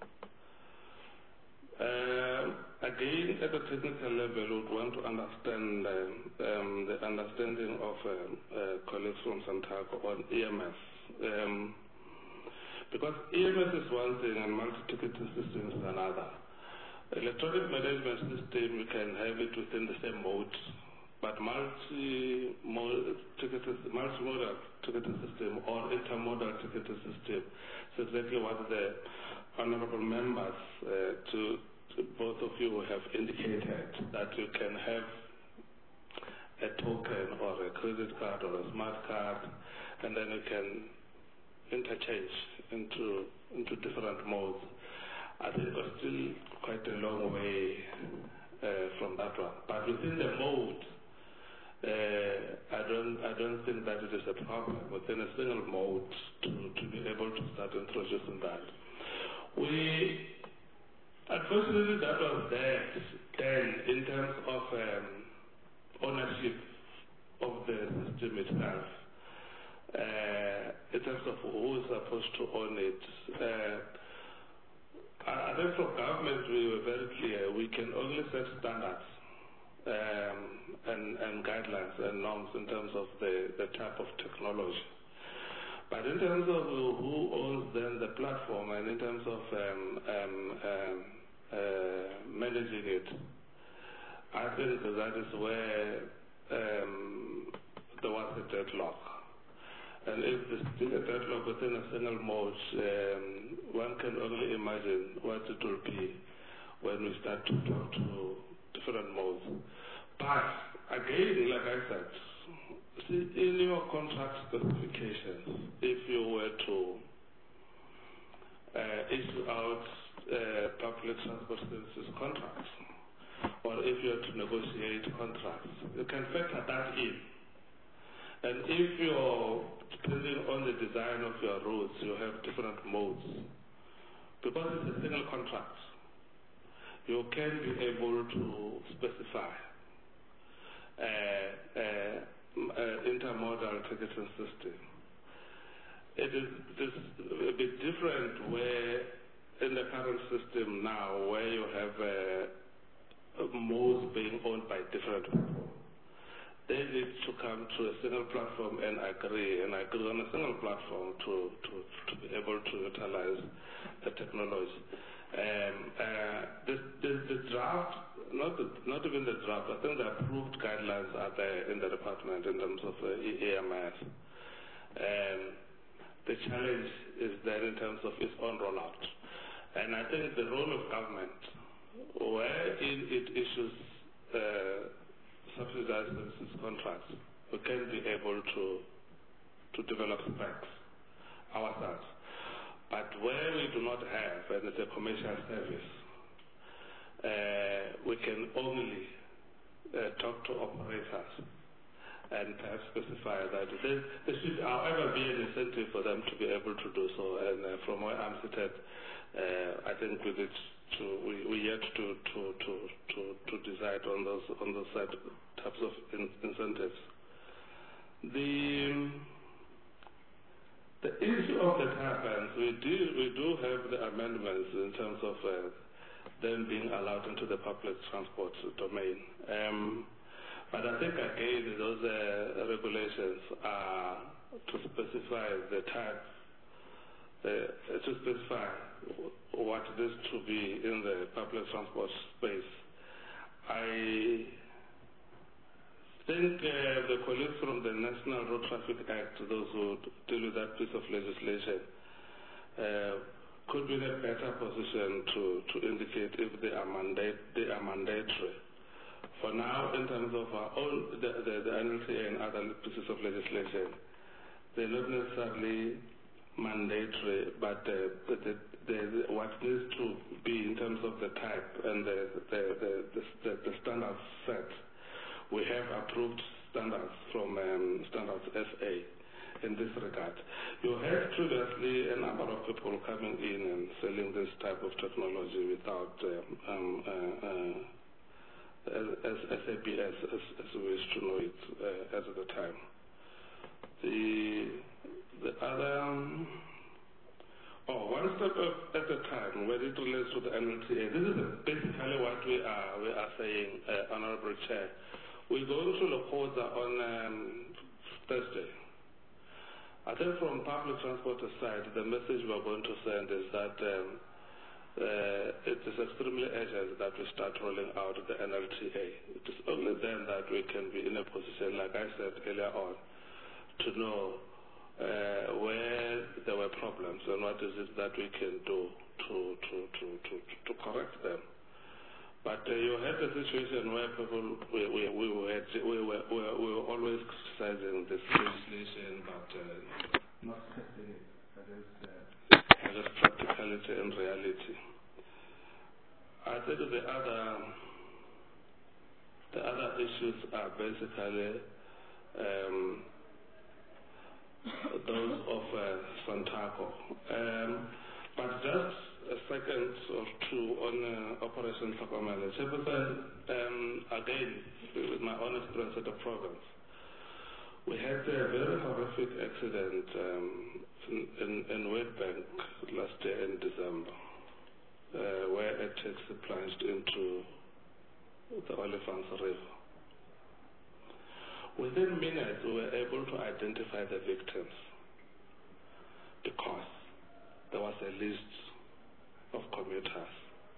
Uh, again, at a technical level, we would want to understand uh, um, the understanding of uh, uh, colleagues from Santaco on E M S. Um, because E M S is one thing and multi-ticketing system is another. Electronic management system, you can have it within the same mode. But multi-modal ticketing, multi-modal ticketing system or intermodal ticketing system is exactly what the honorable members, uh, to, to both of you have indicated, that you can have a token or a credit card or a smart card, and then you can interchange into into different modes. I think we're still quite a long way uh, from that one. But within the mode, Uh, I don't I don't think that it is a problem within a single mode to, to be able to start introducing that. We, unfortunately, that was there then in terms of um, ownership of the system itself, uh, in terms of who is supposed to own it. Uh, I think from government we were very clear, we can only set standards Um, and, and guidelines and norms in terms of the, the type of technology. But in terms of who owns then the platform and in terms of um, um, um, uh, managing it, I think that is where um, there was a deadlock. And if there's still a deadlock within a single mode, um, one can only imagine what it will be when we start to talk to different modes. But again, like I said, see, in your contract specifications, if you were to uh, issue out uh, public transport services contracts, or if you are to negotiate contracts, you can factor that in. And if you're, depending on the design of your routes, you have different modes. Because it's a single contract, you can be able to specify uh, uh, uh, intermodal ticketing system. It is, it is a bit different where in the current system now, where you have uh, modes being owned by different people. they need to come to a single platform and agree, and agree on a single platform to, to, to be able to utilize the technology. Um, uh, the, the, the draft, not, the, not even the draft, I think the approved guidelines are there in the department in terms of uh, E A M S. Um, the challenge is there in terms of its own rollout. And I think the role of government, wherein it issues uh, subsidized services contracts, we can be able to to develop specs ourselves. But where we do not have, and it's a commercial service, uh, we can only uh, talk to operators and perhaps specify that there, there should, however, be an incentive for them to be able to do so. And uh, from where I'm seated, uh, I think with it, to, we we yet to to to to to decide on those on those types of in, incentives. The the issue of the tappers, we do we do have the amendments in terms of uh, them being allowed into the public transport domain. Um, but I think again those uh, regulations are to specify the type, uh, to specify what it is to be in the public transport space. I think uh, the colleagues from the National Road Traffic Act, those who deal with that piece of legislation, uh, could be in a better position to, to indicate if they are, mandate, they are mandatory. For now, in terms of our own, the, the, the N L T A and other pieces of legislation, they're not necessarily mandatory, but uh, the, the, the, what needs to be in terms of the type and the, the, the, the, the, the standards set. We have approved standards from um, Standards S A in this regard. You had previously a number of people coming in and selling this type of technology without um, um, uh, uh, as S A P S, as, as we wish to know it uh, at the time. The the other, um, oh, one step at a time when it relates to the N L T A. This is basically what we are we are saying, uh, Honorable Chair. We go to Lokoza on um, Thursday. I think from public transport side, the message we are going to send is that um, uh, it is extremely urgent that we start rolling out the N L T A. It is only then that we can be in a position, like I said earlier on, to know uh, where there were problems and what is it that we can do to, to, to, to, to correct them. But uh, you had a situation where people, we, we, we, were, we, were, we, were, we were always criticizing this legislation, but uh, not testing it against, uh, against practicality and reality. I think the other, the other issues are basically um, those of uh, Santaco. Um, but just a second or two on uh, Operation Tlakomele. Um, again, with my own experience at the province, we had a very horrific accident um, in, in, in Witbank last year in December, uh, where a taxi plunged into the Olifants River. Within minutes, we were able to identify the victims because there was a list of commuters.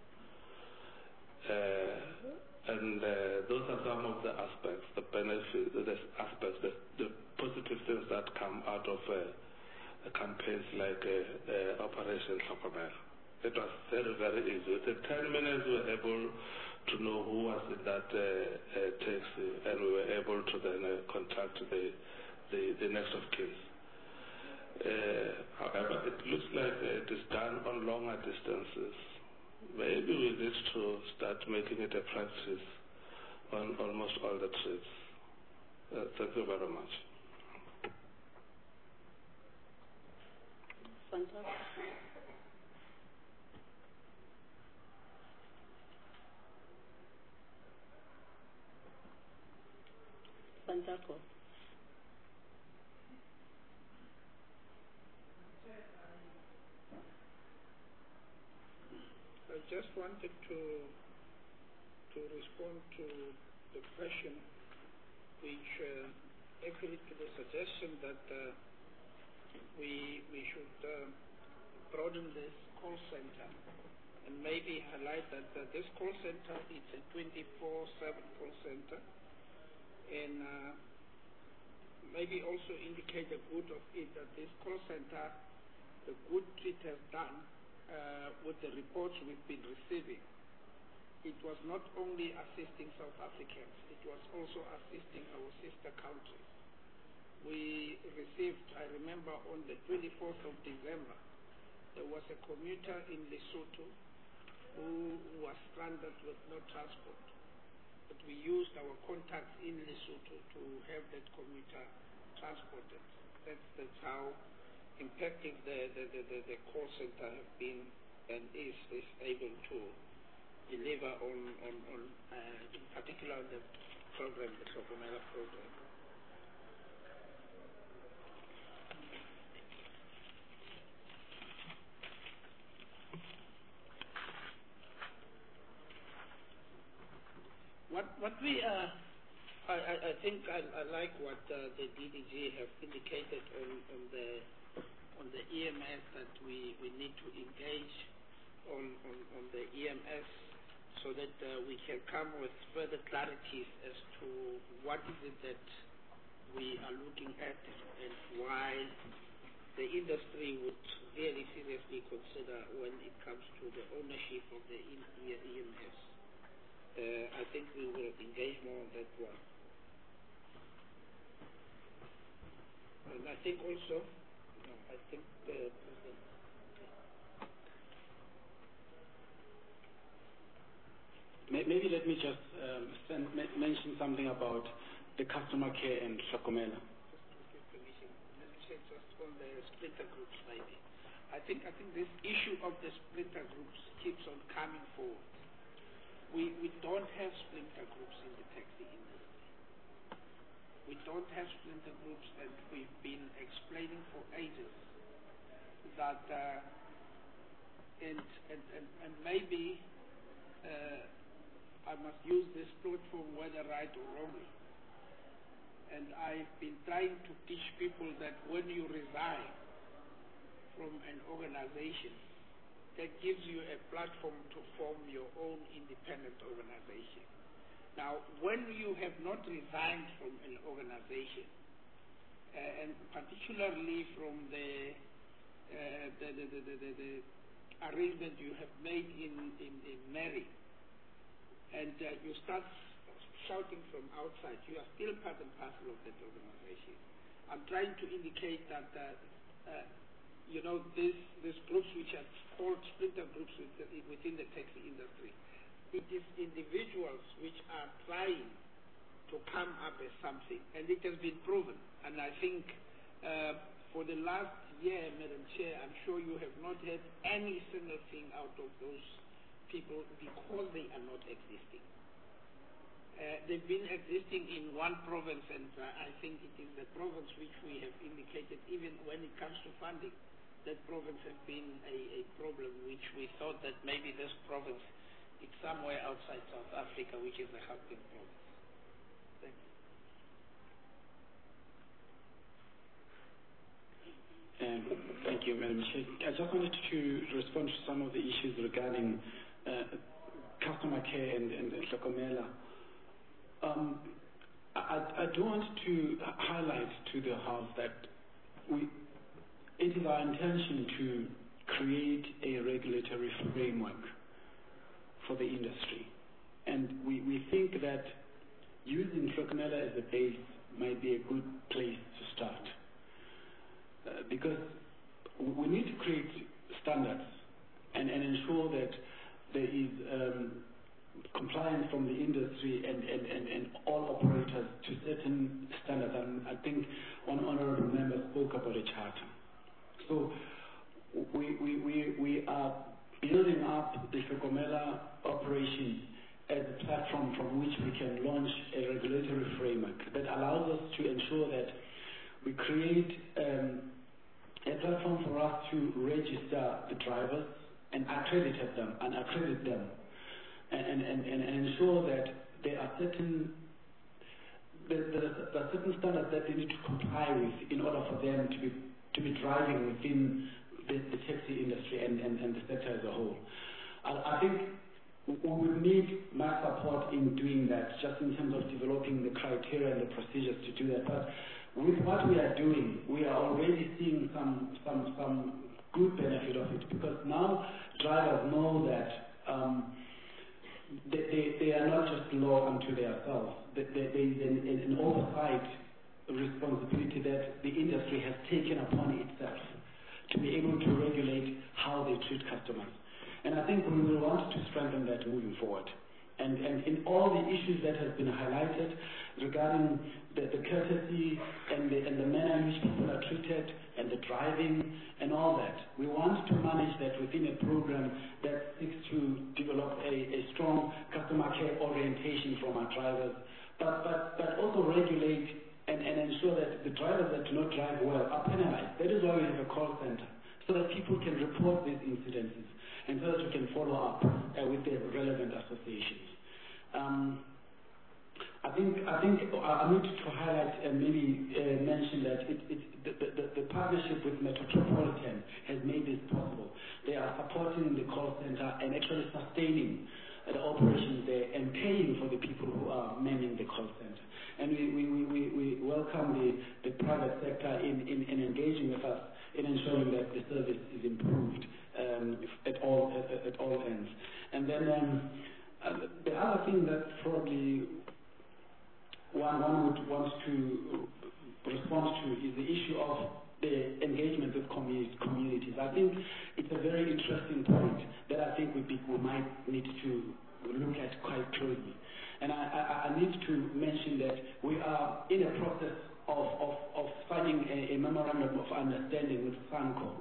Uh, and uh, those are some of the aspects, the benefits, the aspects, the, the positive things that come out of uh, campaigns like uh, uh, Operation Tlakomele. It was very, very easy. Within ten minutes, we were able to know who was in that uh, uh, taxi, and we were able to then uh, contact the, the, the next of kin. Uh, however, it looks like it is done on longer distances. Maybe we need to start making it a practice on almost all the trips. Uh, thank you very much. Fantastic. Santaco. I just wanted to to respond to the question which uh, agreed to the suggestion that uh, we we should uh, broaden this call center and maybe highlight that uh, this call center is a twenty-four seven call center, and uh, maybe also indicate the good of it that this call center, the good it has done uh, with the reports we've been receiving. It was not only assisting South Africans, it was also assisting our sister countries. We received, I remember on the twenty-fourth of December, there was a commuter in Lesotho who was stranded with no transport. But we used our contacts in Lesotho to have that commuter transported. That's, that's how effective the, the, the, the, the call center have been and is, is able to deliver on, on, on uh, in particular the program, the Hlokomela program. What, what we, uh, I, I, I think I, I like what uh, the D D G have indicated on, on the on the E M S, that we, we need to engage on, on, on the E M S so that uh, we can come with further clarities as to what is it that we are looking at and why the industry would very seriously consider when it comes to the ownership of the E M S. Uh, I think we will engage more on that one. And I think also, no, I think the President. Maybe let me just um, send, mention something about the customer care and Hlokomela. Just with permission, let me say just on the splinter groups, maybe. I think I think this issue of the splinter groups keeps on coming forward. We we don't have splinter groups in the taxi industry. We don't have splinter groups, and we've been explaining for ages that uh, and, and and and maybe uh, I must use this platform whether right or wrongly. And I've been trying to teach people that when you resign from an organization, that gives you a platform to form your own independent organization. Now, when you have not resigned from an organization, uh, and particularly from the, uh, the, the, the, the, the, the arrangement you have made in, in, in Mary, and uh, you start shouting from outside, you are still part and parcel of that organization. I'm trying to indicate that uh, uh, you know, these, these groups which are called splinter groups within the taxi industry, it is individuals which are trying to come up as something, and it has been proven. And I think uh, for the last year, Madam Chair, I'm sure you have not had any single thing out of those people because they are not existing. Uh, they've been existing in one province, and uh, I think it is the province which we have indicated, even when it comes to funding, that province has been a, a problem which we thought that maybe this province is somewhere outside South Africa, which is the Gauteng province. Thank you. Um, thank you, Madam Chair. I just wanted to respond to some of the issues regarding uh, customer care and, and Hlokomela. Um, I, I do want to highlight to the House that we, it is our intention to create a regulatory framework for the industry. And we, we think that using Hlokomela as a base might be a good place to start. Uh, because we need to create standards and, and ensure that there is um, compliance from the industry and, and, and, and all operators to certain standards. And I think one honorable member spoke about a charter. So we, we, we, we are building up the Hlokomela operation as a platform from which we can launch a regulatory framework that allows us to ensure that we create um, a platform for us to register the drivers and accredit them and accredit them and, and, and, and ensure that there are certain there, there, there are certain standards that they need to comply with in order for them to be to be driving within the, the taxi industry and, and, and the sector as a whole. I, I think we would need my support in doing that, just in terms of developing the criteria and the procedures to do that. But with what we are doing, we are already seeing some some some good benefit of it, because now drivers know that um, they, they, they are not just law unto themselves. There is an, an oversight responsibility that the industry has taken upon itself to be able to regulate how they treat customers. And I think we will want to strengthen that moving forward. And, and in all the issues that have been highlighted regarding the, the courtesy and the, and the manner in which people are treated and the driving and all that, we want to manage that within a program that seeks to develop a, a strong customer care orientation from our drivers, but, but, but also regulate and, and ensure that the drivers that do not drive well are penalized. That is why we have a call center, so that people can report these incidences and so that we can follow up uh, with the relevant associations. Um, I think I think I need to highlight and maybe uh, mention that it, it, the, the, the partnership with Metropolitan has made this possible. They are supporting the call center and actually sustaining uh, the operations there and paying for the people who are manning the call center. And we, we, we, we welcome the, the private sector in, in, in engaging with us in ensuring that the service is improved um, at all at, at all ends. And then um, uh, the other thing that probably one, one would want to respond to is the issue of the engagement with community, communities. I think it's a very interesting point that I think we, be, we might need to look at quite closely. And I, I, I need to mention that we are in a process of, of, of signing a, a memorandum of understanding with SANCO.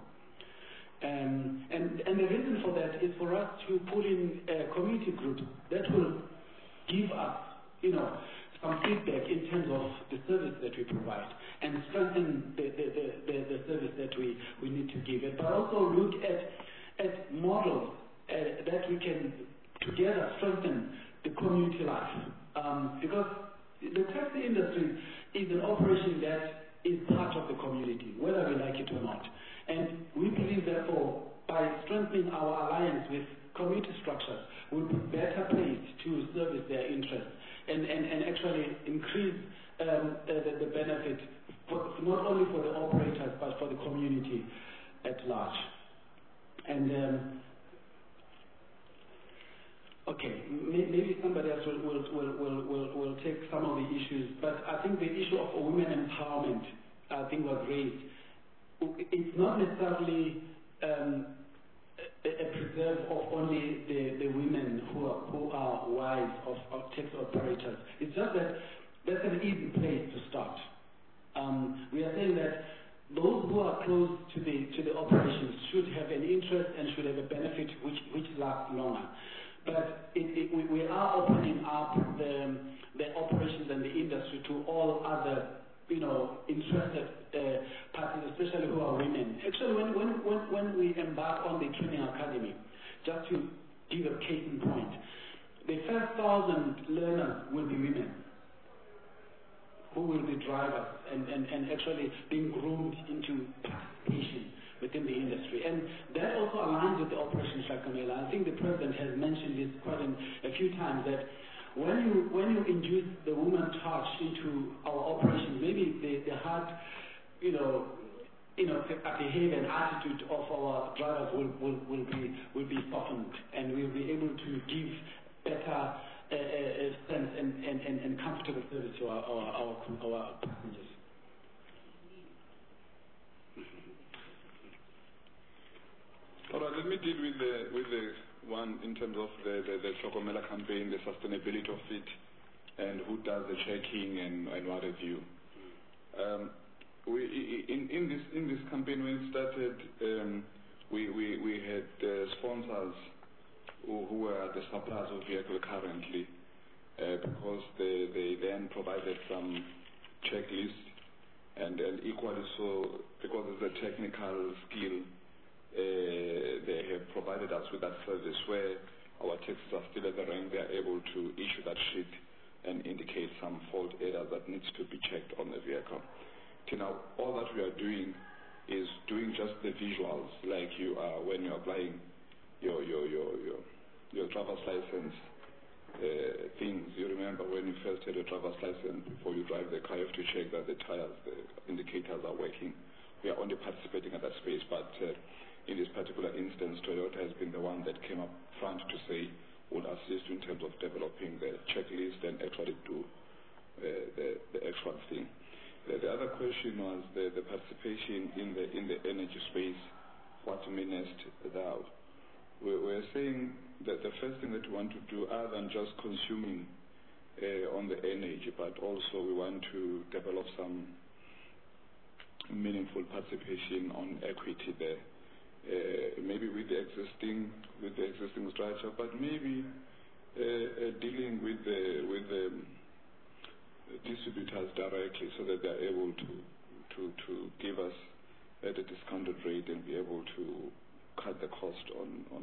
Um, and, and the reason for that is for us to put in uh, community groups that will give us, you know, some feedback in terms of the service that we provide and strengthen the, the, the, the, the service that we, we need to give it, but also look at, at models uh, that we can together strengthen the community life. Um, because the taxi industry is an operation that is part of the community, whether we like it or not. And we believe, therefore, by strengthening our alliance with community structures, we'll be better placed to service their interests and, and, and actually increase um, uh, the, the benefit, for, not only for the operators, but for the community at large. And um, okay, maybe somebody else will, will, will, will, will, will take some of the issues, but I think the issue of women empowerment, I think, was raised. It's not necessarily um, a, a preserve of only the, the women who are, who are wives of, of taxi operators. It's just that that's an easy place to start. Um, we are saying that those who are close to the, to the operations should have an interest and should have a benefit which, which lasts longer. But it, it, we, we are opening up the, the operations and the industry to all other, you know, interested uh, parties, especially who are women. Actually, when, when, when, when we embark on the training academy, just to give a case in point, the first thousand learners will be women who will be drivers and, and, and actually being groomed into participation within the industry. And that also aligns with the Operation Hlakomela. I think the President has mentioned this quite an, a few times, that when you when you induce the woman touch into our operations, maybe the, the hard, you know, you know, behavior and attitude of our drivers will, will, will be will be softened, and we'll be able to give better uh, uh, sense and, and, and, and comfortable service to our our, our, our passengers. All right, let me deal with the with the one in terms of the the, the Hlakomela campaign, the sustainability of it, and who does the checking and, and what have you. Um, we in, in this in this campaign when it started, um, we, we we had uh, sponsors who, who were the suppliers of vehicle currently, uh, because they they then provided some checklist, and and equally so because it's a technical skill. Uh, they have provided us with that service where our taxis are still at the rank. They are able to issue that sheet and indicate some fault areas that needs to be checked on the vehicle. Okay, now, all that we are doing is doing just the visuals, like you are when you're applying your your your your, your driver's license uh, things. You remember when you first had a driver's license, before you drive the car, you have to check that the tires, the indicators are working. We are only participating at that space, but uh, in this particular instance, Toyota has been the one that came up front to say will assist in terms of developing the checklist and actually do uh, the, the actual thing. The, the other question was the, the participation in the in the energy space. What menaced thou? We, we're saying that the first thing that we want to do, other than just consuming uh, on the energy, but also we want to develop some meaningful participation on equity there. Uh, maybe with the existing with the existing structure, but maybe uh, uh, dealing with the with the distributors directly, so that they're able to to to give us at a discounted rate and be able to cut the cost on on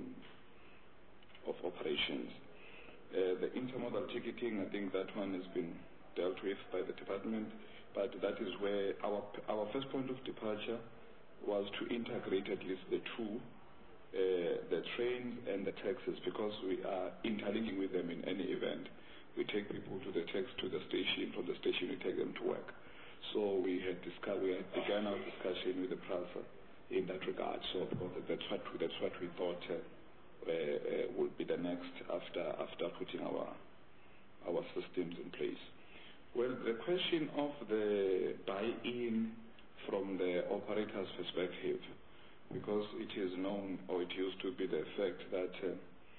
of operations. Uh, the intermodal ticketing, I think that one has been dealt with by the department, but that is where our our first point of departure was to integrate at least the two, uh, the trains and the taxis, because we are interlinking with them in any event. We take people to the tax to the station, from the station we take them to work. So we had discussed, we had begun our discussion with the PRASA in that regard. So because that's what we, that's what we thought uh, uh, uh, would be the next after after putting our our systems in place. Well, the question of the buy-in from the operator's perspective, because it is known, or it used to be the fact that uh,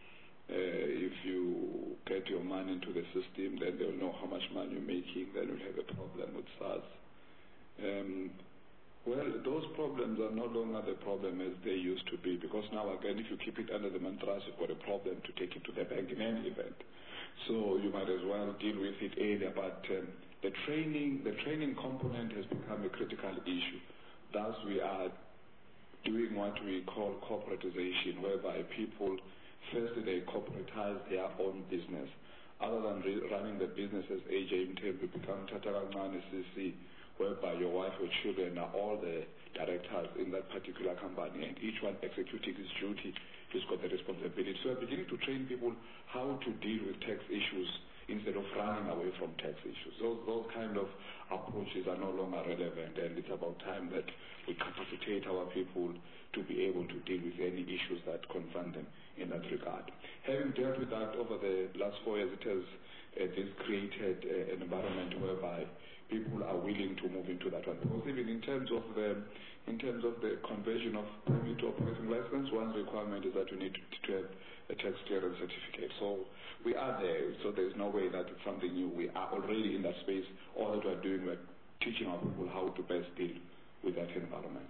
uh, if you get your money into the system, then they'll know how much money you're making, then you'll have a problem with SARS. Um, well, those problems are no longer the problem as they used to be, because now again, if you keep it under the mattress, you've got a problem to take it to the bank in any event. So you might as well deal with it earlier, but um, the training, the training component has become a critical issue. Thus, we are doing what we call corporatization, whereby people, firstly, they corporatize their own business. Other than re running the business as A J M T, we become Tatarangmani C C, whereby your wife or children are all the directors in that particular company, and each one executing his duty, he's got the responsibility. So we're beginning to train people how to deal with tax issues instead of running away from tax issues. Those, those kind of approaches are no longer relevant, and it's about time that we capacitate our people to be able to deal with any issues that confront them in that regard. Having dealt with that over the last four years, it has uh, this created uh, an environment whereby people are willing to move into that one. Because even in terms of the in terms of the conversion of permit to operating license, one requirement is that you need to, to have a tax clearance certificate. So we are there. So there's no way that it's something new. We are already in that space. All that we're doing, we're teaching our people how to best deal with that environment.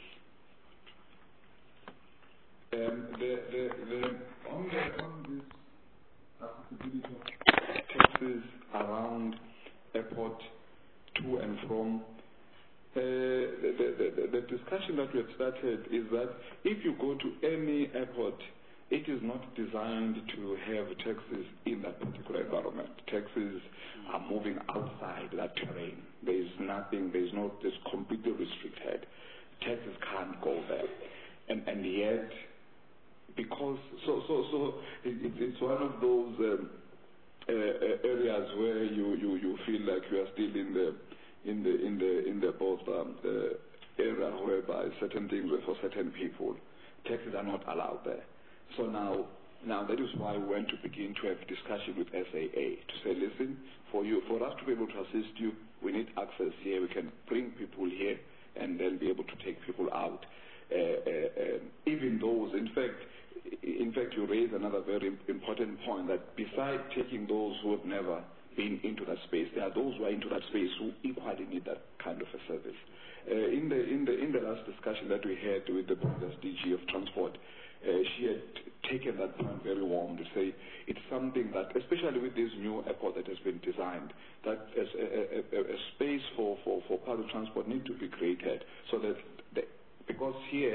Um, the, the, the, on, the, on this accessibility of taxes around airport to and from, uh, the, the, the, the discussion that we have started is that if you go to any airport, it is not designed to have taxis in that particular environment. Taxis are moving outside that terrain. There is nothing, there is no, it's completely restricted. Taxis can't go there. And, and yet, because, so, so, so it, it's one of those um, uh, areas where you, you, you feel like you are still in the, in the, in the, in the both um, uh, area whereby certain things were for certain people. Taxis are not allowed there. So now, now that is why we want to begin to have discussion with S A A to say, listen, for you, for us to be able to assist you, we need access here. We can bring people here and then be able to take people out. Uh, uh, uh, even those, in fact, in fact, you raise another very important point that besides taking those who have never been into that space, there are those who are into that space who equally need that kind of a service. Uh, in the in the in the last discussion that we had with the previous D G of Transport, Uh, she had taken that point very warm to say it's something that, especially with this new airport that has been designed, that as a, a, a, a space for, for, for public transport need to be created so that, the, because here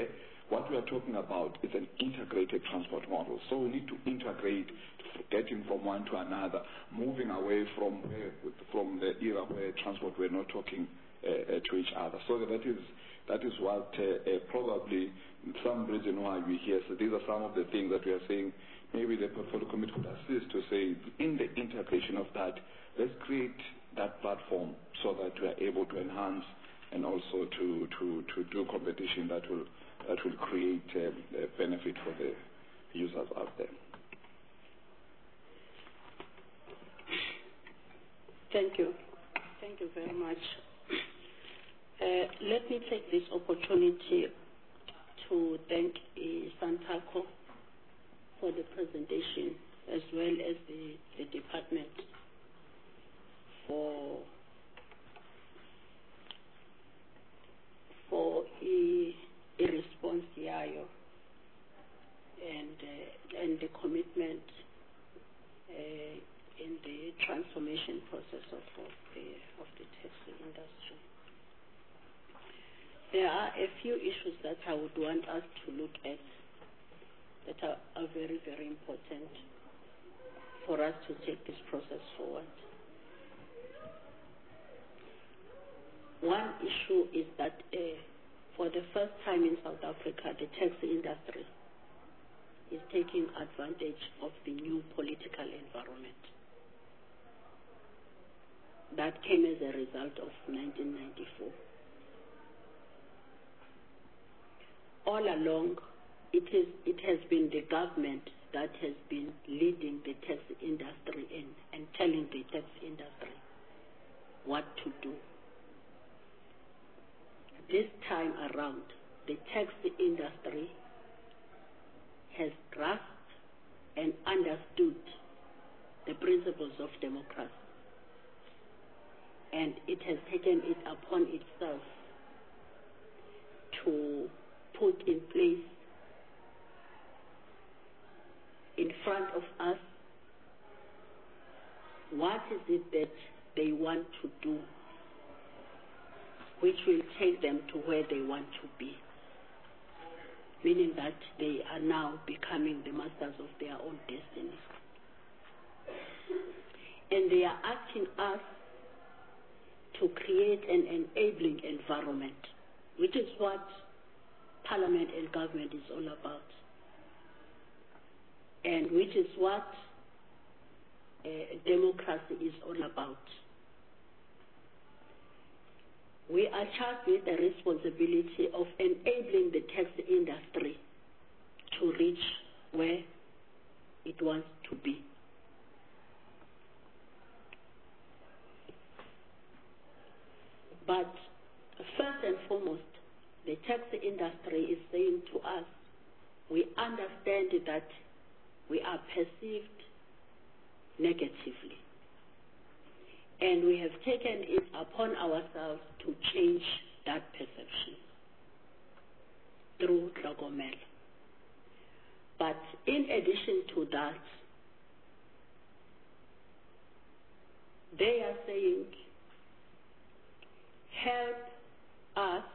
what we are talking about is an integrated transport model. So we need to integrate, getting from one to another, moving away from where, from the era where transport we're not talking uh, uh, to each other. So that is that is what uh, uh, probably some reason why we're here. So these are some of the things that we are saying. Maybe the portfolio committee could assist to say in the integration of that, let's create that platform so that we are able to enhance and also to to to do competition that will that will create um, a benefit for the users out there. Thank you. Thank you very much. Uh, let me take this opportunity to thank uh, Santaco for the presentation, as well as the, the department for for a, a response yayo and uh, and the commitment uh, in the transformation process of, of the of the taxi industry. There are a few issues that I would want us to look at that are, are very, very important for us to take this process forward. One issue is that uh, for the first time in South Africa, the taxi industry is taking advantage of the new political environment that came as a result of nineteen ninety-four. All along, it is it has been the government that has been leading the taxi industry in and telling the taxi industry what to do. This time around, the taxi industry has grasped and understood the principles of democracy, and it has taken it upon itself to put in place in front of us what is it that they want to do, which will take them to where they want to be, meaning that they are now becoming the masters of their own destiny. And they are asking us to create an enabling environment, which is what Parliament and government is all about, and which is what uh, democracy is all about. We are charged with the responsibility of enabling the taxi industry to reach where it wants to be. But first and foremost, the taxi industry is saying to us, we understand that we are perceived negatively, and we have taken it upon ourselves to change that perception through Tlhokomela. But in addition to that, they are saying, help us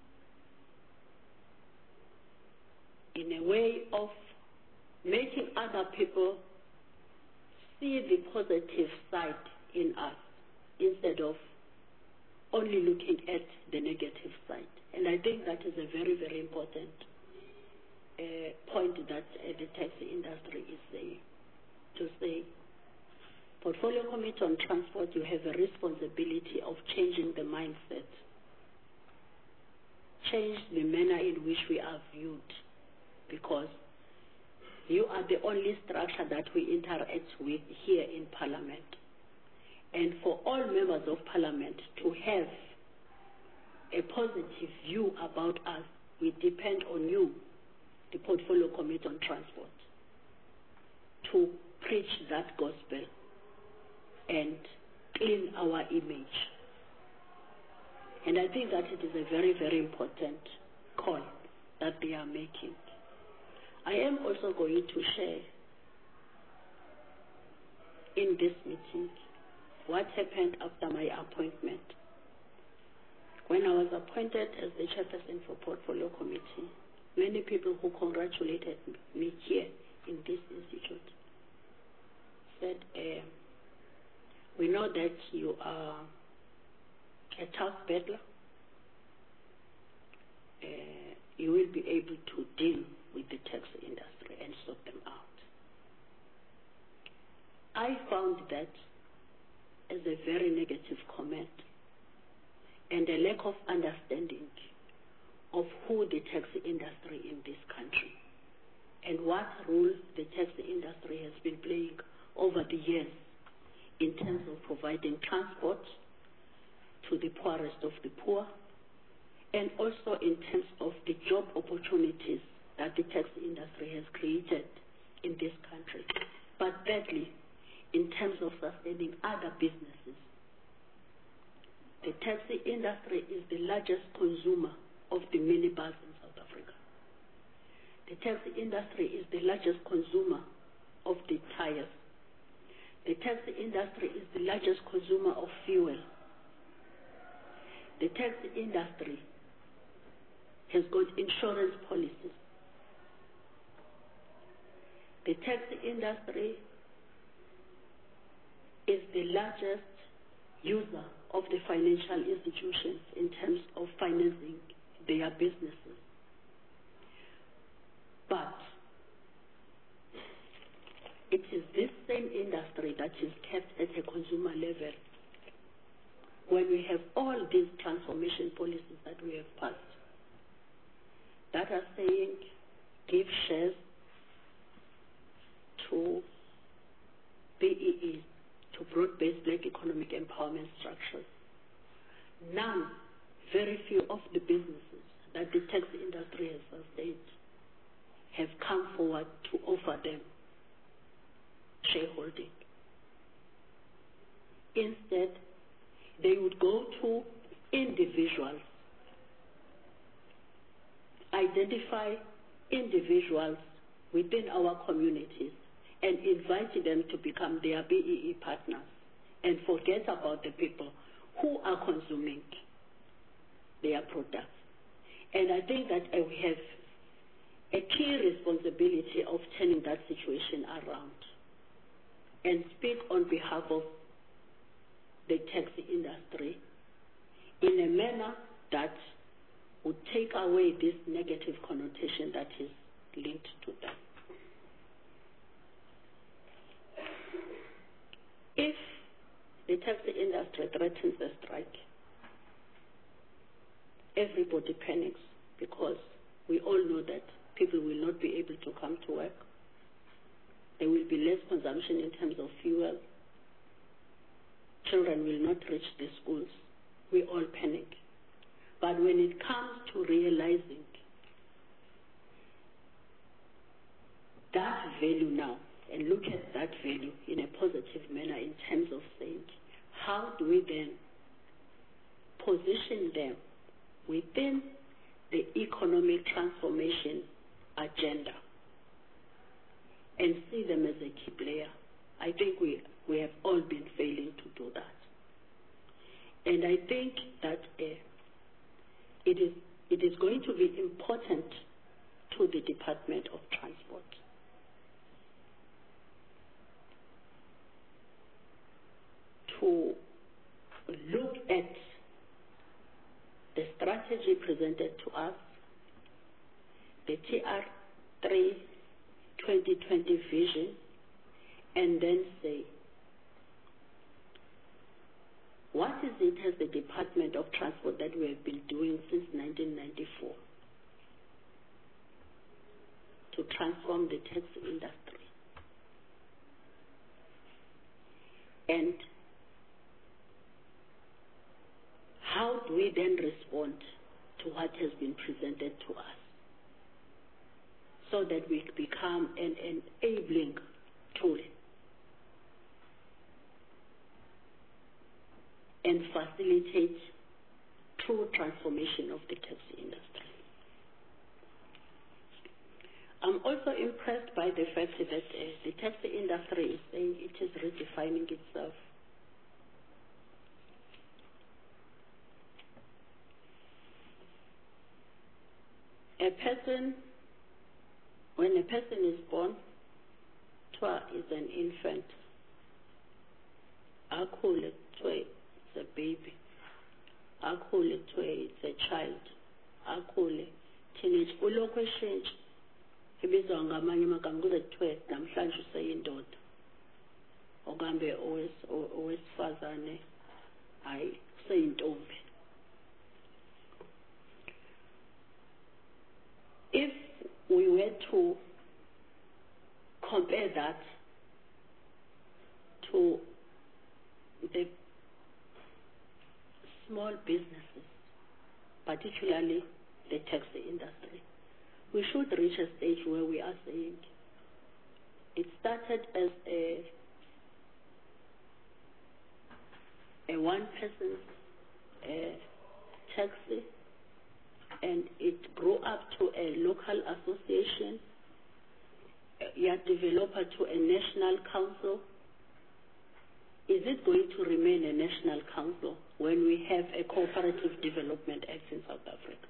in a way of making other people see the positive side in us instead of only looking at the negative side. And I think that is a very, very important uh, point that uh, the taxi industry is saying. To say, Portfolio Committee on Transport, you have a responsibility of changing the mindset, change the manner in which we are viewed, because you are the only structure that we interact with here in Parliament. And for all members of Parliament to have a positive view about us, we depend on you, the Portfolio Committee on Transport, to preach that gospel and clean our image. And I think that it is a very, very important call that they are making. I am also going to share in this meeting what happened after my appointment. When I was appointed as the chairperson for Portfolio Committee, many people who congratulated me here in this institute said, uh, we know that you are a tough battler. Uh, you will be able to deal with the taxi industry and sort them out. I found that as a very negative comment and a lack of understanding of who the taxi industry in this country and what role the taxi industry has been playing over the years in terms of providing transport to the poorest of the poor, and also in terms of the job opportunities that the taxi industry has created in this country, but thirdly, in terms of sustaining other businesses. The taxi industry is the largest consumer of the minibus in South Africa. The taxi industry is the largest consumer of the tires. The taxi industry is the largest consumer of fuel. The taxi industry has got insurance policies. The taxi industry is the largest user of the financial institutions in terms of financing their businesses. But it is this same industry that is kept at a consumer level when we have all these transformation policies that we have passed that are saying give shares to B E Es, to broad-based black economic empowerment structures. None, very few of the businesses that the taxi industry has sustained have come forward to offer them shareholding. Instead, they would go to individuals, identify individuals within our communities and invite them to become their B E E partners and forget about the people who are consuming their products. And I think that uh, we have a key responsibility of turning that situation around and speak on behalf of the taxi industry in a manner that would take away this negative connotation that is linked to them. If the taxi industry threatens a strike, everybody panics because we all know that people will not be able to come to work. There will be less consumption in terms of fuel. Children will not reach the schools. We all panic. But when it comes to realizing that value now, and look at that value in a positive manner in terms of saying, how do we then position them within the economic transformation agenda and see them as a key player? I think we, we have all been failing to do that. And I think that uh, it is, it is going to be important to the Department of Transport to look at the strategy presented to us, the T R three twenty twenty vision, and then say, what is it as the Department of Transport that we have been doing since nineteen ninety-four to transform the taxi industry? And how do we then respond to what has been presented to us so that we become an enabling tool and facilitate true transformation of the taxi industry? I'm also impressed by the fact that uh, the taxi industry is saying it is redefining itself. A person when a person is born, Twa is an infant. Akhule, Twa is a baby. Akhule, Twa is a child. Akhule, teenage. Ulokhu eshintsha. Ibizwa ngamanye amagama kuze kuthiwe namhlanje useyindoda. Okambe owesifazane hayi useyintombi. If we were to compare that to the small businesses, particularly the taxi industry, we should reach a stage where we are saying it started as a a one-person uh, taxi, and it grew up to a local association, uh, developer to a national council. Is it going to remain a national council when we have a Cooperative Development Act in South Africa?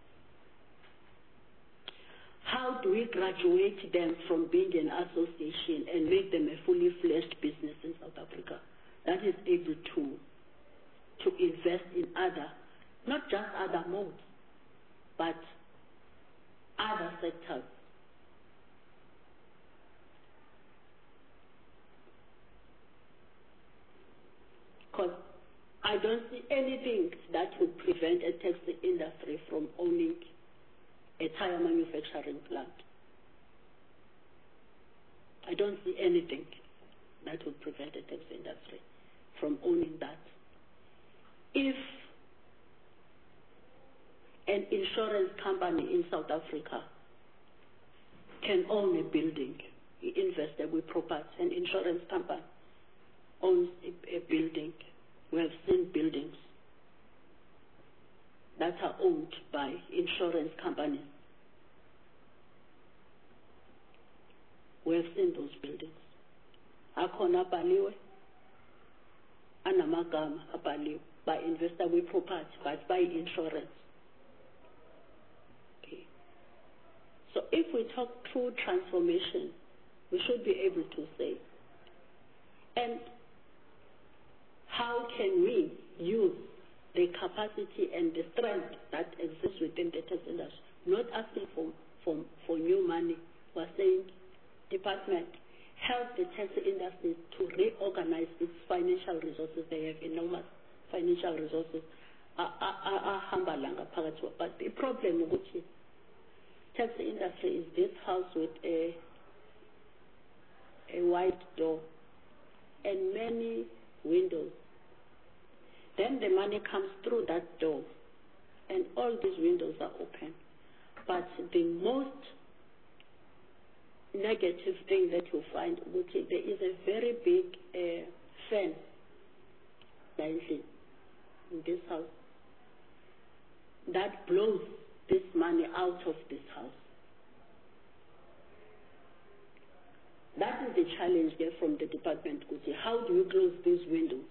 How do we graduate them from being an association and make them a fully fledged business in South Africa that is able to, to invest in other, not just other modes, but other sectors? Because I don't see anything that would prevent a taxi industry from owning a tire manufacturing plant. I don't see anything that would prevent a taxi industry from owning that. If an insurance company in South Africa can own a building, investable property, an insurance company owns a, a building. We have seen buildings that are owned by insurance companies. We have seen those buildings. Akhona abhaliwe, anamagama abhaliwe by investable property, but by insurance. Okay. So if we talk true transformation, we should be able to say, and how can we use the capacity and the strength that exists within the taxi industry? Not asking for, for, for new money. We're saying, department, help the taxi industry to reorganize its financial resources. They have enormous financial resources. But the problem with the taxi industry is this house with a, a white door and many windows. Then the money comes through that door, and all these windows are open. But the most negative thing that you find, there is a very big uh, fan in this house that blows this money out of this house. That is the challenge there from the department. How do you close these windows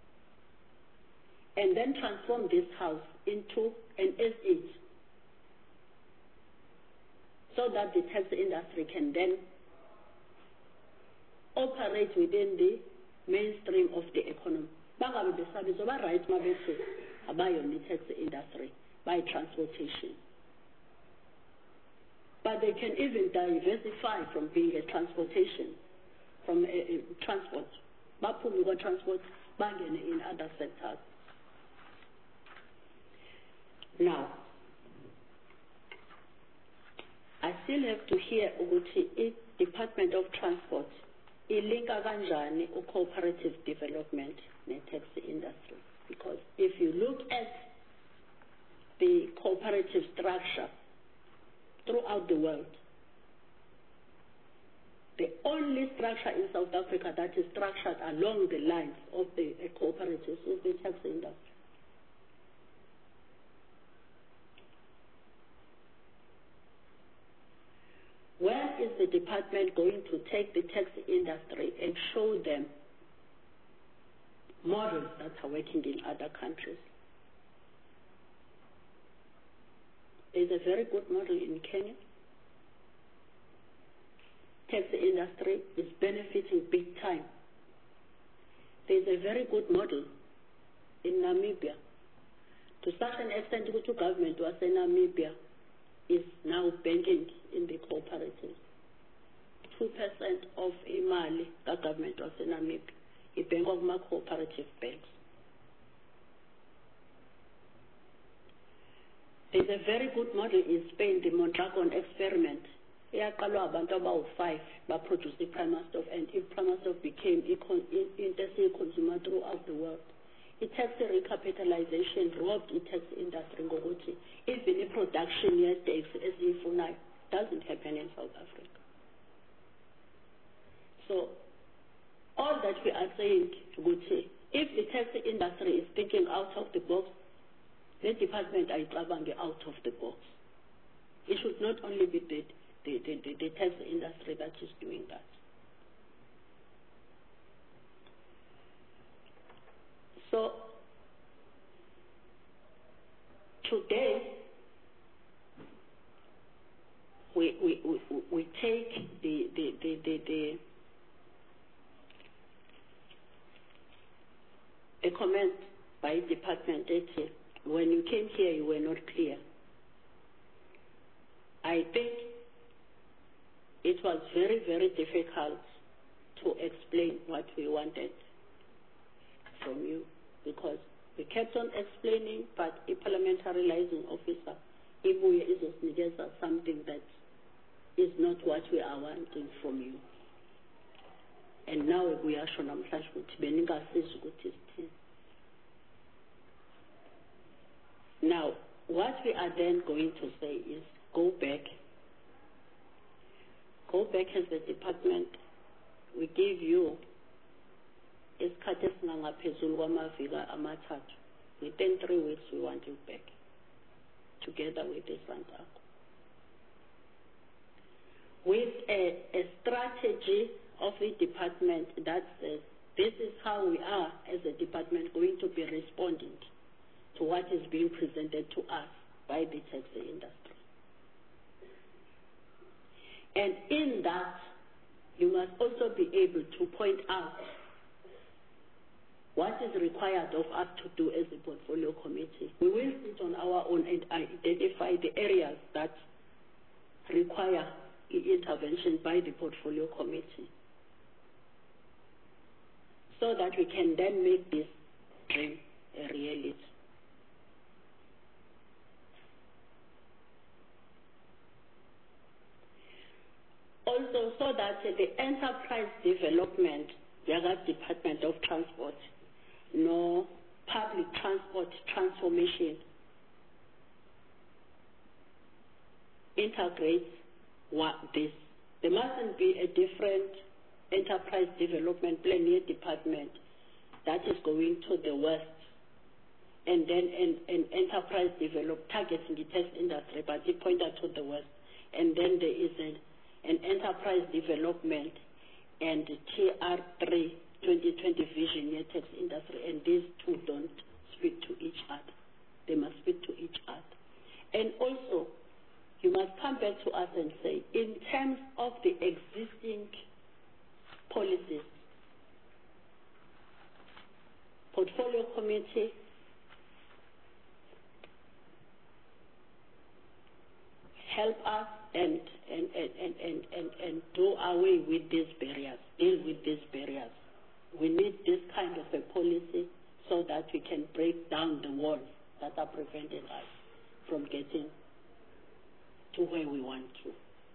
and then transform this house into an S H so that the taxi industry can then operate within the mainstream of the economy? Bangabe besabizo ba right mabethu abayo ni taxi industry by transportation. But they can even diversify from being a transportation, from a, a transport. Bapumi transport bangene in other sectors. Now, I still have to hear ukuthi i Department of Transport ilinka kanjani u cooperative development ne taxi industry, because if you look at the cooperative structure throughout the world, the only structure in South Africa that is structured along the lines of the uh, cooperatives is the taxi industry. Where is the department going to take the taxi industry and show them models that are working in other countries? There's a very good model in Kenya. taxi industry is benefiting big time. There's a very good model in Namibia. To such an extent, the government was in Namibia is now banking in the cooperatives. Two percent of imali the government was in Namibia. It bank of my cooperative banks. There's a very good model in Spain, the Mondragon experiment. Iyaqalwa abantu about five produced the prima stock, and if prima stock became intensive consumer throughout the world. The tax recapitalization robbed the tax industry ngokuthi even the production yetakes esiyifunayo doesn't happen in South Africa. So all that we are saying, ukuthi, if the taxi industry is thinking out of the box, the department is out of the box. It should not only be the, the, the, the, the taxi industry that is doing that. So today we, we, we, we take the, the, the, the, the a comment by Department eighty. When you came here, you were not clear. I think it was very, very difficult to explain what we wanted from you, because we kept on explaining, but a parliamentary liaison officer, Ibuye is something that is not what we are wanting from you. And now we are shown Now, what we are then going to say is go back. Go back as the department. We give you within three weeks we want you back, together with the Santaco. With a, a strategy of the department that says this is how we are as a department going to be responding to what is being presented to us by the taxi industry. And in that, you must also be able to point out what is required of us to do as a portfolio committee. We will sit on our own and identify the areas that require intervention by the portfolio committee, so that we can then make this dream a reality. Also, so that the enterprise development, the Department of Transport, no public transport transformation integrates what this. There mustn't be a different enterprise development plan in department that is going to the west, and then an, an enterprise develop targeting the test industry, but it pointed to the west, and then there is an, an enterprise development and T R three twenty twenty vision near tax industry, and these two don't speak to each other. They must speak to each other. And also, you must come back to us and say, in terms of the existing policies, portfolio committee help us and and, and, and, and, and, and do away with these barriers, deal with these barriers. We need this kind of a policy so that we can break down the walls that are preventing us from getting to where we want to.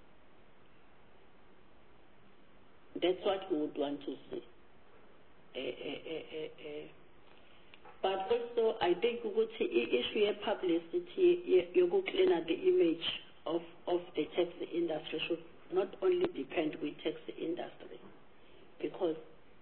That's what we would want to see. Uh, uh, uh, uh, but also, I think we would see issue of publicity, you go clean at the image of, of the taxi industry should not only depend with taxi industry, because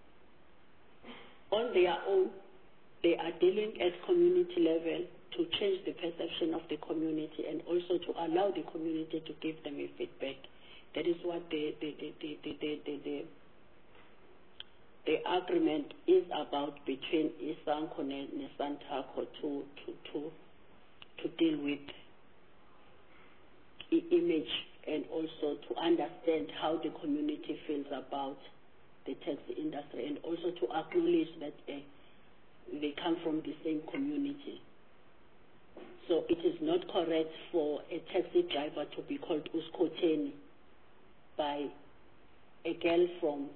on their own, they are dealing at community level to change the perception of the community and also to allow the community to give them a feedback. That is what the the the the the, the, the, the, the agreement is about between Isanco and Santaco to to to to deal with the image and also to understand how the community feels about the taxi industry, and also to acknowledge that uh, they come from the same community. So it is not correct for a taxi driver to be called uskoteni by a girl from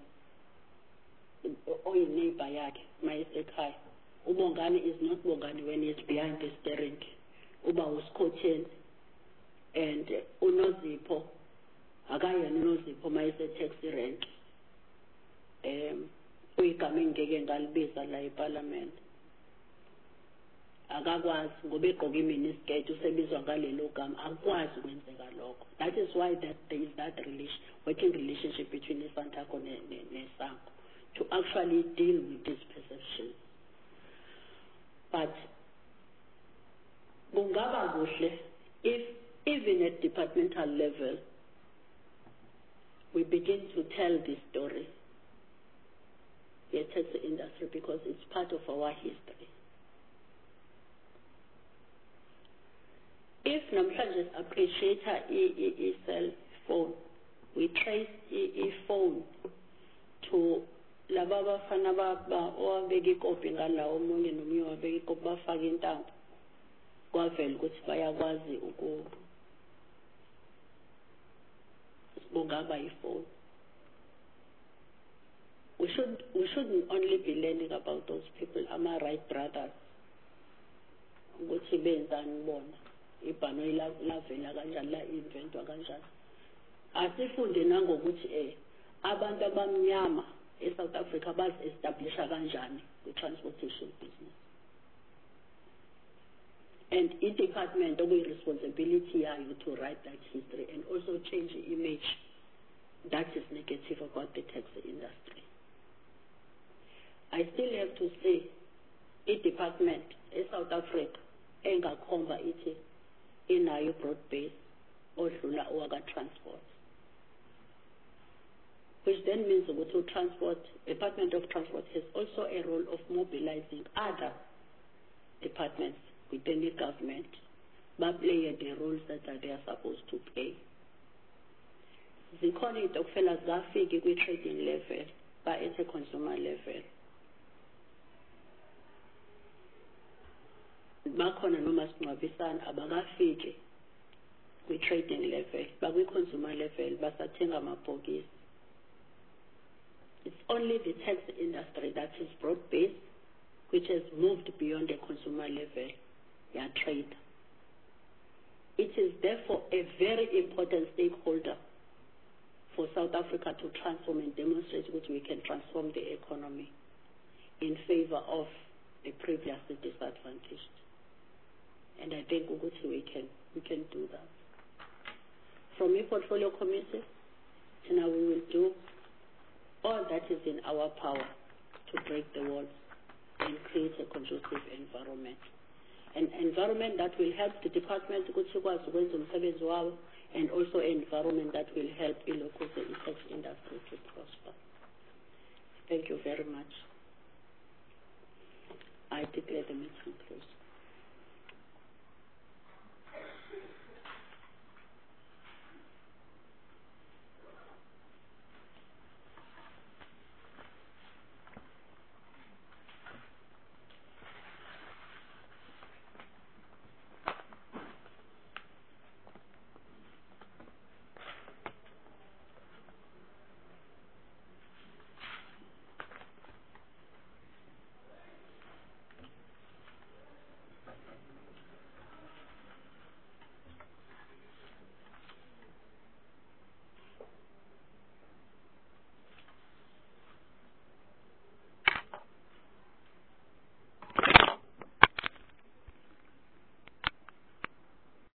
or a neighbor yakhe mayisekhaya. Ubongani is not Bongani when he's behind the steering. Uba uskoteni. And uh, unozipho akayena unozipho mayise taxi rank um uyigama engeke ngalibiza la eParliament akakwazi ngoba egqoka iminiskirt usebizwa ngalelo gama akwazi ukwenzeka lokho. That is why that there is that relation, working relationship between iSANTACO neSANCO to actually deal with this perception. But kungaba kuhle if even at departmental level we begin to tell this story, the taxi industry, because it's part of our history. If namhlanje appreciate a cell phone, we trace a phone to laba bafana baba owabeka ikopi ngalawo omunye nomunye wabeka ikopi bafaka intambo kwavela ukuthi bayakwazi uku bongaba ifone. We should we shouldn't only be learning about those people, ama right brothers. Ukuthi benzani bona ibhano lavela kanjani la inventwa kanjani. Asifunde nangokuthi eh abantu abamnyama eSouth Africa baz establisha kanjani the transportation business. And each department has a responsibility to write that history and also change the image that is negative about the taxi industry. I still have to say, each department in South Africa engakhomba ithi inayo broad base odlula owaka transport, which then means ukuthi transport, Department of Transport has also a role of mobilizing other departments within the government, but play the roles that they are supposed to play. Zikhona izitokfela zafika kwi-trading level, but at a consumer level. Bakhona noma singcwabisana abakafiki kwi-trading level, but kwi-consumer level basathenga amabhokisi. It's only the taxi industry that is broad-based, which has moved beyond the consumer level. Yeah, trade. It is therefore a very important stakeholder for South Africa to transform and demonstrate which we can transform the economy in favor of the previously disadvantaged. And I think we can we can do that. From a portfolio committee, now we will do all that is in our power to break the walls and create a conducive environment. An environment that will help the department and also an environment that will help the local tax industry to prosper. Thank you very much. I declare the meeting closed.